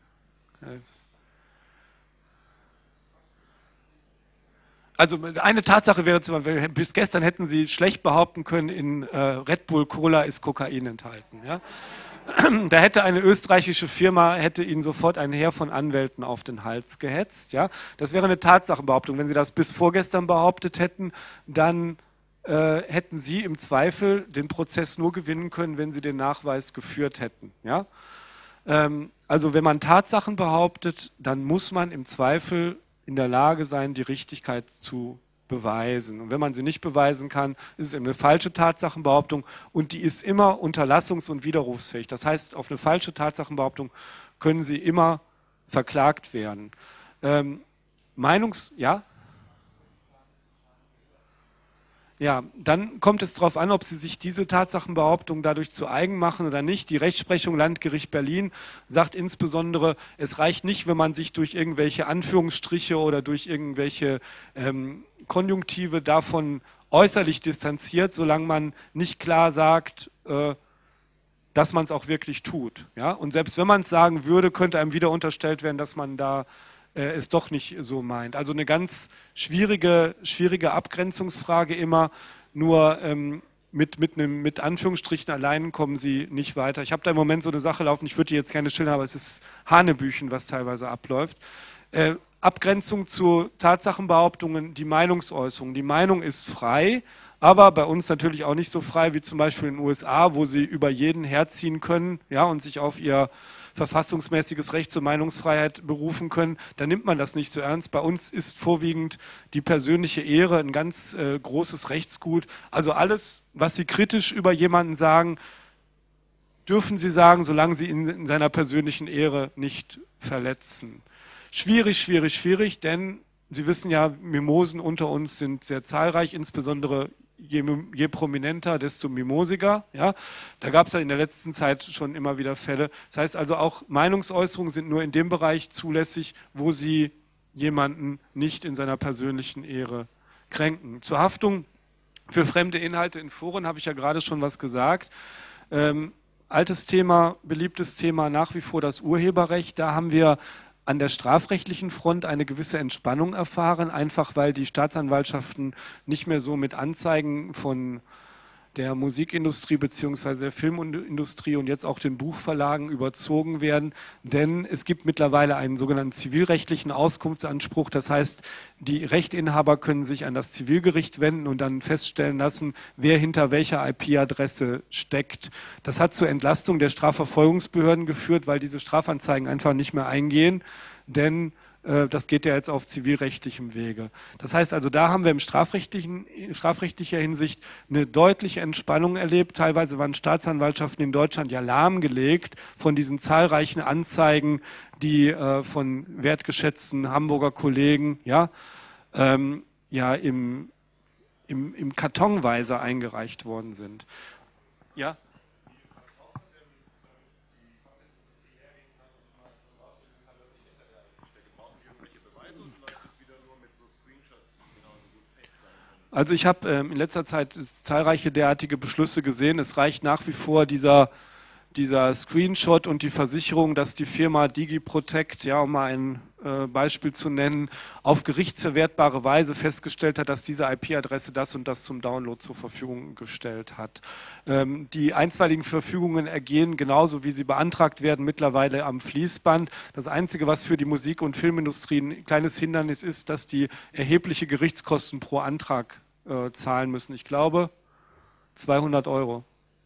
Also eine Tatsache wäre zum Beispiel, bis gestern hätten Sie schlecht behaupten können, in Red Bull Cola ist Kokain enthalten, ja. Da hätte eine österreichische Firma, hätte Ihnen sofort ein Heer von Anwälten auf den Hals gehetzt. Ja? Das wäre eine Tatsachenbehauptung. Wenn Sie das bis vorgestern behauptet hätten, dann hätten Sie im Zweifel den Prozess nur gewinnen können, wenn Sie den Nachweis geführt hätten. Ja? Also wenn man Tatsachen behauptet, dann muss man im Zweifel in der Lage sein, die Richtigkeit zu beweisen. Und wenn man sie nicht beweisen kann, ist es eben eine falsche Tatsachenbehauptung und die ist immer unterlassungs- und widerrufsfähig. Das heißt, auf eine falsche Tatsachenbehauptung können Sie immer verklagt werden. Ja? Ja, dann kommt es darauf an, ob Sie sich diese Tatsachenbehauptung dadurch zu eigen machen oder nicht. Die Rechtsprechung Landgericht Berlin sagt insbesondere, es reicht nicht, wenn man sich durch irgendwelche Anführungsstriche oder durch irgendwelche Konjunktive davon äußerlich distanziert, solange man nicht klar sagt, dass man es auch wirklich tut. Ja? Und selbst wenn man es sagen würde, könnte einem wieder unterstellt werden, dass man da es doch nicht so meint. Also eine ganz schwierige Abgrenzungsfrage immer, nur mit Anführungsstrichen allein kommen Sie nicht weiter. Ich habe da im Moment so eine Sache laufen, ich würde die jetzt gerne schildern, aber es ist Hanebüchen, was teilweise abläuft. Abgrenzung zu Tatsachenbehauptungen, die Meinungsäußerung. Die Meinung ist frei, aber bei uns natürlich auch nicht so frei wie zum Beispiel in den USA, wo Sie über jeden herziehen können, ja, und sich auf Ihr verfassungsmäßiges Recht zur Meinungsfreiheit berufen können, dann nimmt man das nicht so ernst. Bei uns ist vorwiegend die persönliche Ehre ein ganz großes Rechtsgut. Also alles, was Sie kritisch über jemanden sagen, dürfen Sie sagen, solange Sie ihn in seiner persönlichen Ehre nicht verletzen. Schwierig, denn Sie wissen ja, Mimosen unter uns sind sehr zahlreich, insbesondere je prominenter, desto mimosiger. Ja? Da gab es ja in der letzten Zeit schon immer wieder Fälle. Das heißt also auch, Meinungsäußerungen sind nur in dem Bereich zulässig, wo sie jemanden nicht in seiner persönlichen Ehre kränken. Zur Haftung für fremde Inhalte in Foren habe ich ja gerade schon was gesagt. Altes Thema, beliebtes Thema nach wie vor das Urheberrecht. Da haben wir an der strafrechtlichen Front eine gewisse Entspannung erfahren, einfach weil die Staatsanwaltschaften nicht mehr so mit Anzeigen von der Musikindustrie bzw. der Filmindustrie und jetzt auch den Buchverlagen überzogen werden. Denn es gibt mittlerweile einen sogenannten zivilrechtlichen Auskunftsanspruch. Das heißt, die Rechteinhaber können sich an das Zivilgericht wenden und dann feststellen lassen, wer hinter welcher IP-Adresse steckt. Das hat zur Entlastung der Strafverfolgungsbehörden geführt, weil diese Strafanzeigen einfach nicht mehr eingehen. Denn das geht ja jetzt auf zivilrechtlichem Wege. Das heißt also, da haben wir in strafrechtlicher Hinsicht eine deutliche Entspannung erlebt. Teilweise waren Staatsanwaltschaften in Deutschland ja lahmgelegt von diesen zahlreichen Anzeigen, die von wertgeschätzten Hamburger Kollegen im Kartonweise eingereicht worden sind. Ja? Also ich habe in letzter Zeit zahlreiche derartige Beschlüsse gesehen. Es reicht nach wie vor dieser Screenshot und die Versicherung, dass die Firma DigiProtect, ja, um mal ein Beispiel zu nennen, auf gerichtsverwertbare Weise festgestellt hat, dass diese IP-Adresse das und das zum Download zur Verfügung gestellt hat. Die einstweiligen Verfügungen ergehen genauso, wie sie beantragt werden, mittlerweile am Fließband. Das Einzige, was für die Musik- und Filmindustrie ein kleines Hindernis ist, dass die erhebliche Gerichtskosten pro Antrag zahlen müssen. Ich glaube, 200 Euro.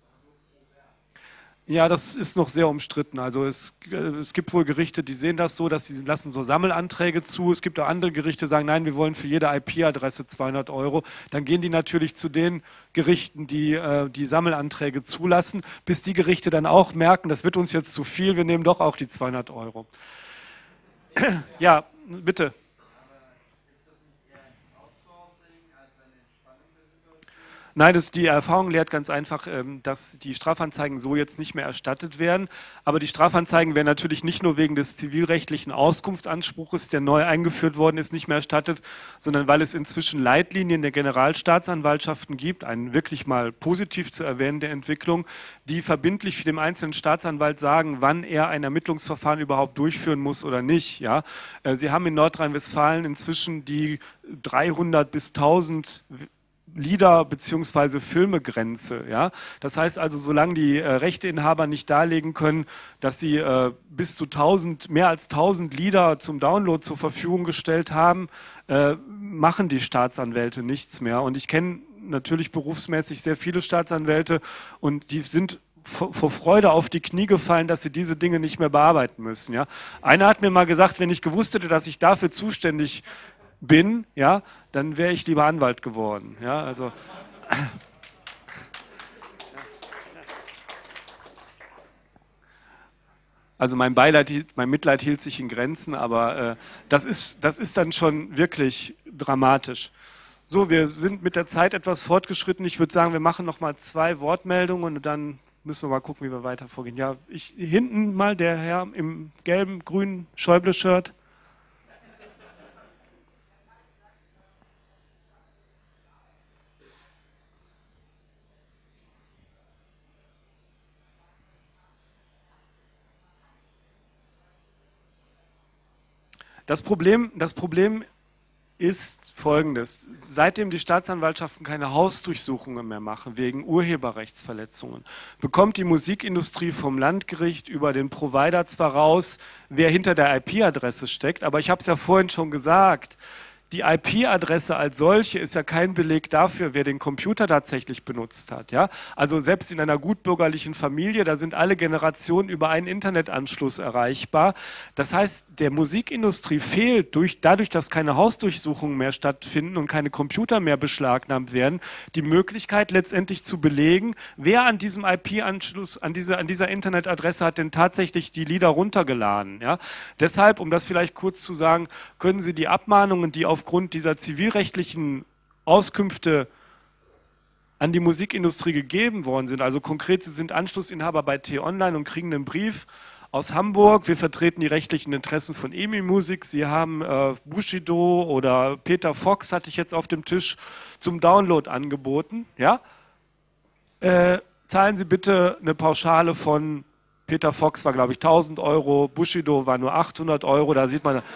Ja, das ist noch sehr umstritten. Also es gibt wohl Gerichte, die sehen das so, dass sie lassen so Sammelanträge zu. Es gibt auch andere Gerichte, die sagen, nein, wir wollen für jede IP-Adresse 200 Euro. Dann gehen die natürlich zu den Gerichten, die die Sammelanträge zulassen, bis die Gerichte dann auch merken, das wird uns jetzt zu viel, wir nehmen doch auch die 200 Euro. Ja, bitte. Nein, die Erfahrung lehrt ganz einfach, dass die Strafanzeigen so jetzt nicht mehr erstattet werden. Aber die Strafanzeigen werden natürlich nicht nur wegen des zivilrechtlichen Auskunftsanspruches, der neu eingeführt worden ist, nicht mehr erstattet, sondern weil es inzwischen Leitlinien der Generalstaatsanwaltschaften gibt, eine wirklich mal positiv zu erwähnende Entwicklung, die verbindlich für den einzelnen Staatsanwalt sagen, wann er ein Ermittlungsverfahren überhaupt durchführen muss oder nicht. Ja? Sie haben in Nordrhein-Westfalen inzwischen die 300 bis 1000 Lieder- bzw. Filmegrenze. Ja? Das heißt also, solange die Rechteinhaber nicht darlegen können, dass sie bis zu 1000, mehr als 1000 Lieder zum Download zur Verfügung gestellt haben, machen die Staatsanwälte nichts mehr. Und ich kenne natürlich berufsmäßig sehr viele Staatsanwälte und die sind vor Freude auf die Knie gefallen, dass sie diese Dinge nicht mehr bearbeiten müssen. Ja? Einer hat mir mal gesagt, wenn ich gewusst hätte, dass ich dafür zuständig bin, ja, dann wäre ich lieber Anwalt geworden. Ja, also mein Beileid, mein Mitleid hielt sich in Grenzen, aber das ist dann schon wirklich dramatisch. So, wir sind mit der Zeit etwas fortgeschritten. Ich würde sagen, wir machen noch mal 2 Wortmeldungen und dann müssen wir mal gucken, wie wir weiter vorgehen. Ja, hinten mal der Herr im gelben, grünen Schäuble-Shirt. Das Problem ist folgendes. Seitdem die Staatsanwaltschaften keine Hausdurchsuchungen mehr machen, wegen Urheberrechtsverletzungen, bekommt die Musikindustrie vom Landgericht über den Provider zwar raus, wer hinter der IP-Adresse steckt, aber ich habe es ja vorhin schon gesagt, die IP-Adresse als solche ist ja kein Beleg dafür, wer den Computer tatsächlich benutzt hat. Ja? Also selbst in einer gutbürgerlichen Familie, da sind alle Generationen über einen Internetanschluss erreichbar. Das heißt, der Musikindustrie fehlt dadurch, dass keine Hausdurchsuchungen mehr stattfinden und keine Computer mehr beschlagnahmt werden, die Möglichkeit letztendlich zu belegen, wer an diesem IP-Anschluss, an dieser Internetadresse hat denn tatsächlich die Lieder runtergeladen. Ja? Deshalb, um das vielleicht kurz zu sagen, können Sie die Abmahnungen, die aufgrund dieser zivilrechtlichen Auskünfte an die Musikindustrie gegeben worden sind. Also konkret, Sie sind Anschlussinhaber bei T-Online und kriegen einen Brief aus Hamburg. Wir vertreten die rechtlichen Interessen von EMI Music. Sie haben Bushido oder Peter Fox, hatte ich jetzt auf dem Tisch, zum Download angeboten. Ja? Zahlen Sie bitte eine Pauschale von Peter Fox war, glaube ich, 1000 Euro, Bushido war nur 800 Euro. Da sieht man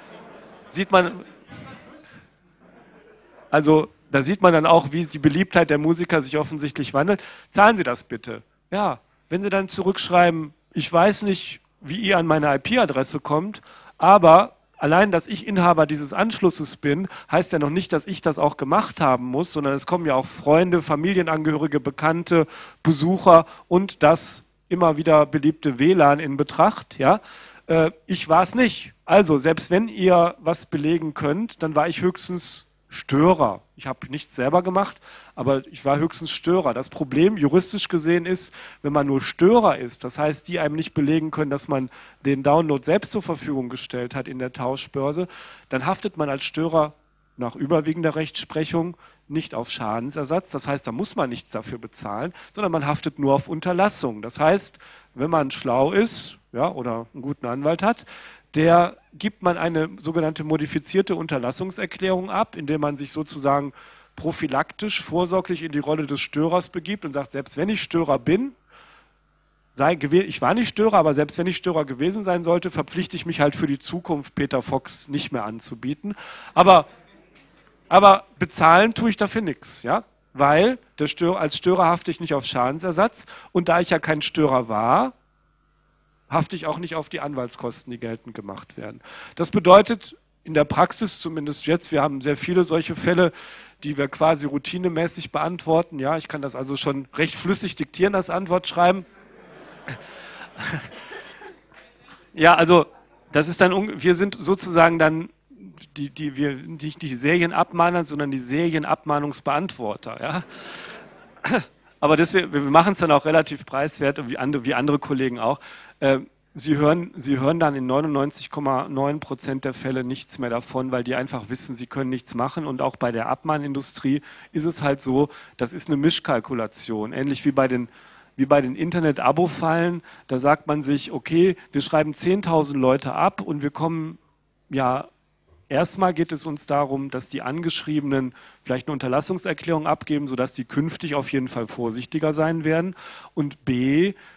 also da sieht man dann auch, wie die Beliebtheit der Musiker sich offensichtlich wandelt. Zahlen Sie das bitte. Ja, wenn Sie dann zurückschreiben, ich weiß nicht, wie ihr an meine IP-Adresse kommt, aber allein, dass ich Inhaber dieses Anschlusses bin, heißt ja noch nicht, dass ich das auch gemacht haben muss, sondern es kommen ja auch Freunde, Familienangehörige, Bekannte, Besucher und das immer wieder beliebte WLAN in Betracht. Ja? Ich war es nicht. Also, selbst wenn ihr was belegen könnt, dann war ich höchstens Störer. Ich habe nichts selber gemacht, aber ich war höchstens Störer. Das Problem juristisch gesehen ist, wenn man nur Störer ist, das heißt, die einem nicht belegen können, dass man den Download selbst zur Verfügung gestellt hat in der Tauschbörse, dann haftet man als Störer nach überwiegender Rechtsprechung nicht auf Schadensersatz. Das heißt, da muss man nichts dafür bezahlen, sondern man haftet nur auf Unterlassung. Das heißt, wenn man schlau ist, ja, oder einen guten Anwalt hat, der gibt man eine sogenannte modifizierte Unterlassungserklärung ab, indem man sich sozusagen prophylaktisch, vorsorglich in die Rolle des Störers begibt und sagt, selbst wenn ich Störer bin, ich war nicht Störer, aber selbst wenn ich Störer gewesen sein sollte, verpflichte ich mich halt für die Zukunft, Peter Fox nicht mehr anzubieten. Aber bezahlen tue ich dafür nichts, ja? Weil als Störer hafte ich nicht auf Schadensersatz und da ich ja kein Störer war, hafte ich auch nicht auf die Anwaltskosten, die geltend gemacht werden. Das bedeutet in der Praxis, zumindest jetzt, wir haben sehr viele solche Fälle, die wir quasi routinemäßig beantworten. Ja, ich kann das also schon recht flüssig diktieren, das Antwortschreiben. Ja, also das ist dann, wir sind sozusagen dann nicht die Serienabmahner, sondern die Serienabmahnungsbeantworter. Ja? Aber deswegen, wir machen es dann auch relativ preiswert, wie andere Kollegen auch. Sie hören dann in 99,9% der Fälle nichts mehr davon, weil die einfach wissen, sie können nichts machen. Und auch bei der Abmahnindustrie ist es halt so, das ist eine Mischkalkulation. Ähnlich wie bei den Internet-Abo-Fallen. Da sagt man sich, okay, wir schreiben 10.000 Leute ab und wir kommen, ja, erstmal geht es uns darum, dass die Angeschriebenen vielleicht eine Unterlassungserklärung abgeben, sodass die künftig auf jeden Fall vorsichtiger sein werden. Und B,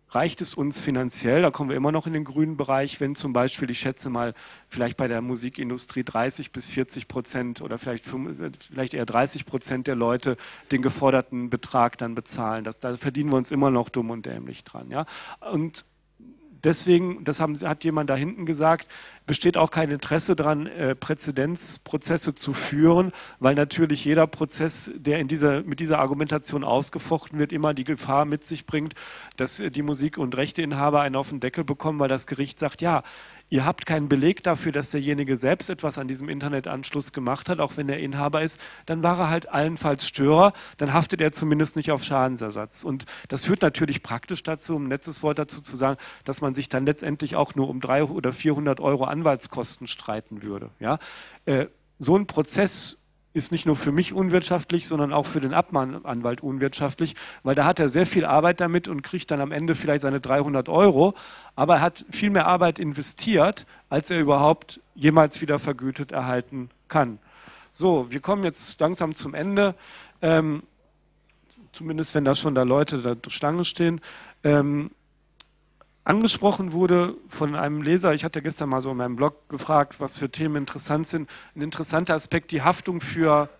reicht es uns finanziell, da kommen wir immer noch in den grünen Bereich, wenn zum Beispiel, ich schätze mal, vielleicht bei der Musikindustrie 30-40% oder vielleicht eher 30% der Leute den geforderten Betrag dann bezahlen. Da verdienen wir uns immer noch dumm und dämlich dran. Ja? Und deswegen, hat jemand da hinten gesagt, besteht auch kein Interesse daran, Präzedenzprozesse zu führen, weil natürlich jeder Prozess, der mit dieser Argumentation ausgefochten wird, immer die Gefahr mit sich bringt, dass die Musik- und Rechteinhaber einen auf den Deckel bekommen, weil das Gericht sagt, ja, ihr habt keinen Beleg dafür, dass derjenige selbst etwas an diesem Internetanschluss gemacht hat, auch wenn er Inhaber ist, dann war er halt allenfalls Störer, dann haftet er zumindest nicht auf Schadensersatz. Und das führt natürlich praktisch dazu, um ein letztes Wort dazu zu sagen, dass man sich dann letztendlich auch nur um 300 oder 400 Euro Anwaltskosten streiten würde. Ja? So ein Prozess ist nicht nur für mich unwirtschaftlich, sondern auch für den Abmahnanwalt unwirtschaftlich, weil da hat er sehr viel Arbeit damit und kriegt dann am Ende vielleicht seine 300 Euro, aber er hat viel mehr Arbeit investiert, als er überhaupt jemals wieder vergütet erhalten kann. So, wir kommen jetzt langsam zum Ende, zumindest wenn da schon da Leute da Schlange stehen. Angesprochen wurde von einem Leser, ich hatte gestern mal so in meinem Blog gefragt, was für Themen interessant sind. Ein interessanter Aspekt, die Haftung für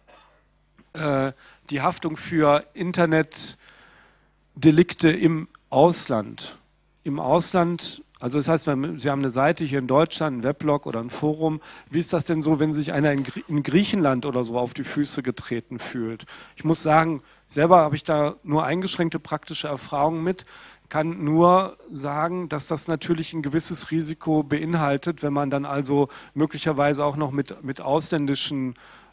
Internetdelikte im Ausland. Im Ausland, also das heißt, Sie haben eine Seite hier in Deutschland, ein Weblog oder ein Forum. Wie ist das denn so, wenn sich einer in Griechenland oder so auf die Füße getreten fühlt? Ich muss sagen, selber habe ich da nur eingeschränkte praktische Erfahrungen mit, kann nur sagen, dass das natürlich ein gewisses Risiko beinhaltet, wenn man dann also möglicherweise auch noch mit ausländischen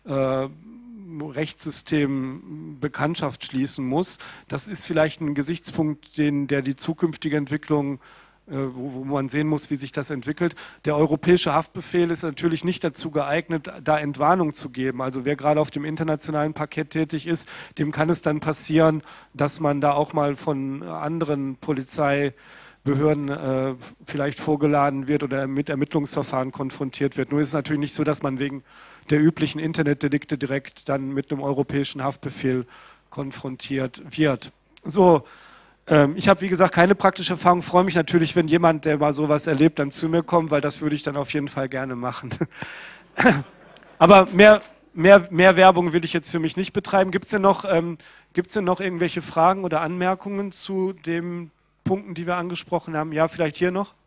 Rechtssystemen Bekanntschaft schließen muss. Das ist vielleicht ein Gesichtspunkt, der die zukünftige Entwicklung, wo man sehen muss, wie sich das entwickelt. Der europäische Haftbefehl ist natürlich nicht dazu geeignet, da Entwarnung zu geben. Also wer gerade auf dem internationalen Parkett tätig ist, dem kann es dann passieren, dass man da auch mal von anderen Polizeibehörden vielleicht vorgeladen wird oder mit Ermittlungsverfahren konfrontiert wird. Nur ist es natürlich nicht so, dass man wegen der üblichen Internetdelikte direkt dann mit einem europäischen Haftbefehl konfrontiert wird. So, ich habe, wie gesagt, keine praktische Erfahrung. Freue mich natürlich, wenn jemand, der mal sowas erlebt, dann zu mir kommt, weil das würde ich dann auf jeden Fall gerne machen. Aber mehr Werbung will ich jetzt für mich nicht betreiben. Gibt es denn noch irgendwelche Fragen oder Anmerkungen zu den Punkten, die wir angesprochen haben? Ja, vielleicht hier noch?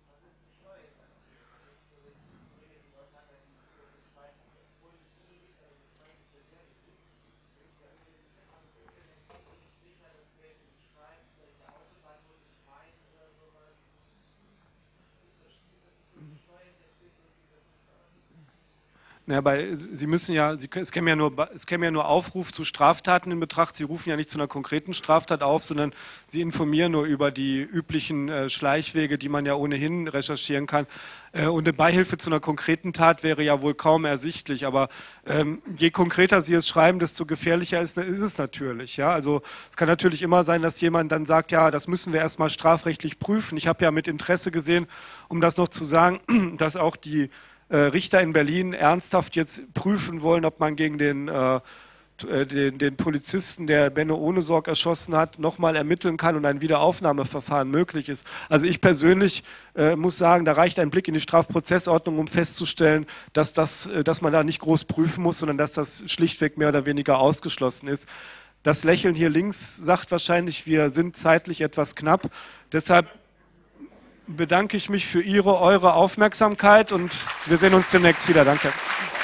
Ja, Sie müssen ja, es käme ja nur Aufruf zu Straftaten in Betracht. Sie rufen ja nicht zu einer konkreten Straftat auf, sondern Sie informieren nur über die üblichen Schleichwege, die man ja ohnehin recherchieren kann. Und eine Beihilfe zu einer konkreten Tat wäre ja wohl kaum ersichtlich. Aber je konkreter Sie es schreiben, desto gefährlicher ist es natürlich. Ja? Also es kann natürlich immer sein, dass jemand dann sagt, ja, das müssen wir erstmal strafrechtlich prüfen. Ich habe ja mit Interesse gesehen, um das noch zu sagen, dass auch die Richter in Berlin ernsthaft jetzt prüfen wollen, ob man gegen den Polizisten, der Benno Ohnesorg erschossen hat, nochmal ermitteln kann und ein Wiederaufnahmeverfahren möglich ist. Also ich persönlich muss sagen, da reicht ein Blick in die Strafprozessordnung, um festzustellen, dass man da nicht groß prüfen muss, sondern dass das schlichtweg mehr oder weniger ausgeschlossen ist. Das Lächeln hier links sagt wahrscheinlich, wir sind zeitlich etwas knapp. Deshalb bedanke ich mich für eure Aufmerksamkeit und wir sehen uns demnächst wieder. Danke.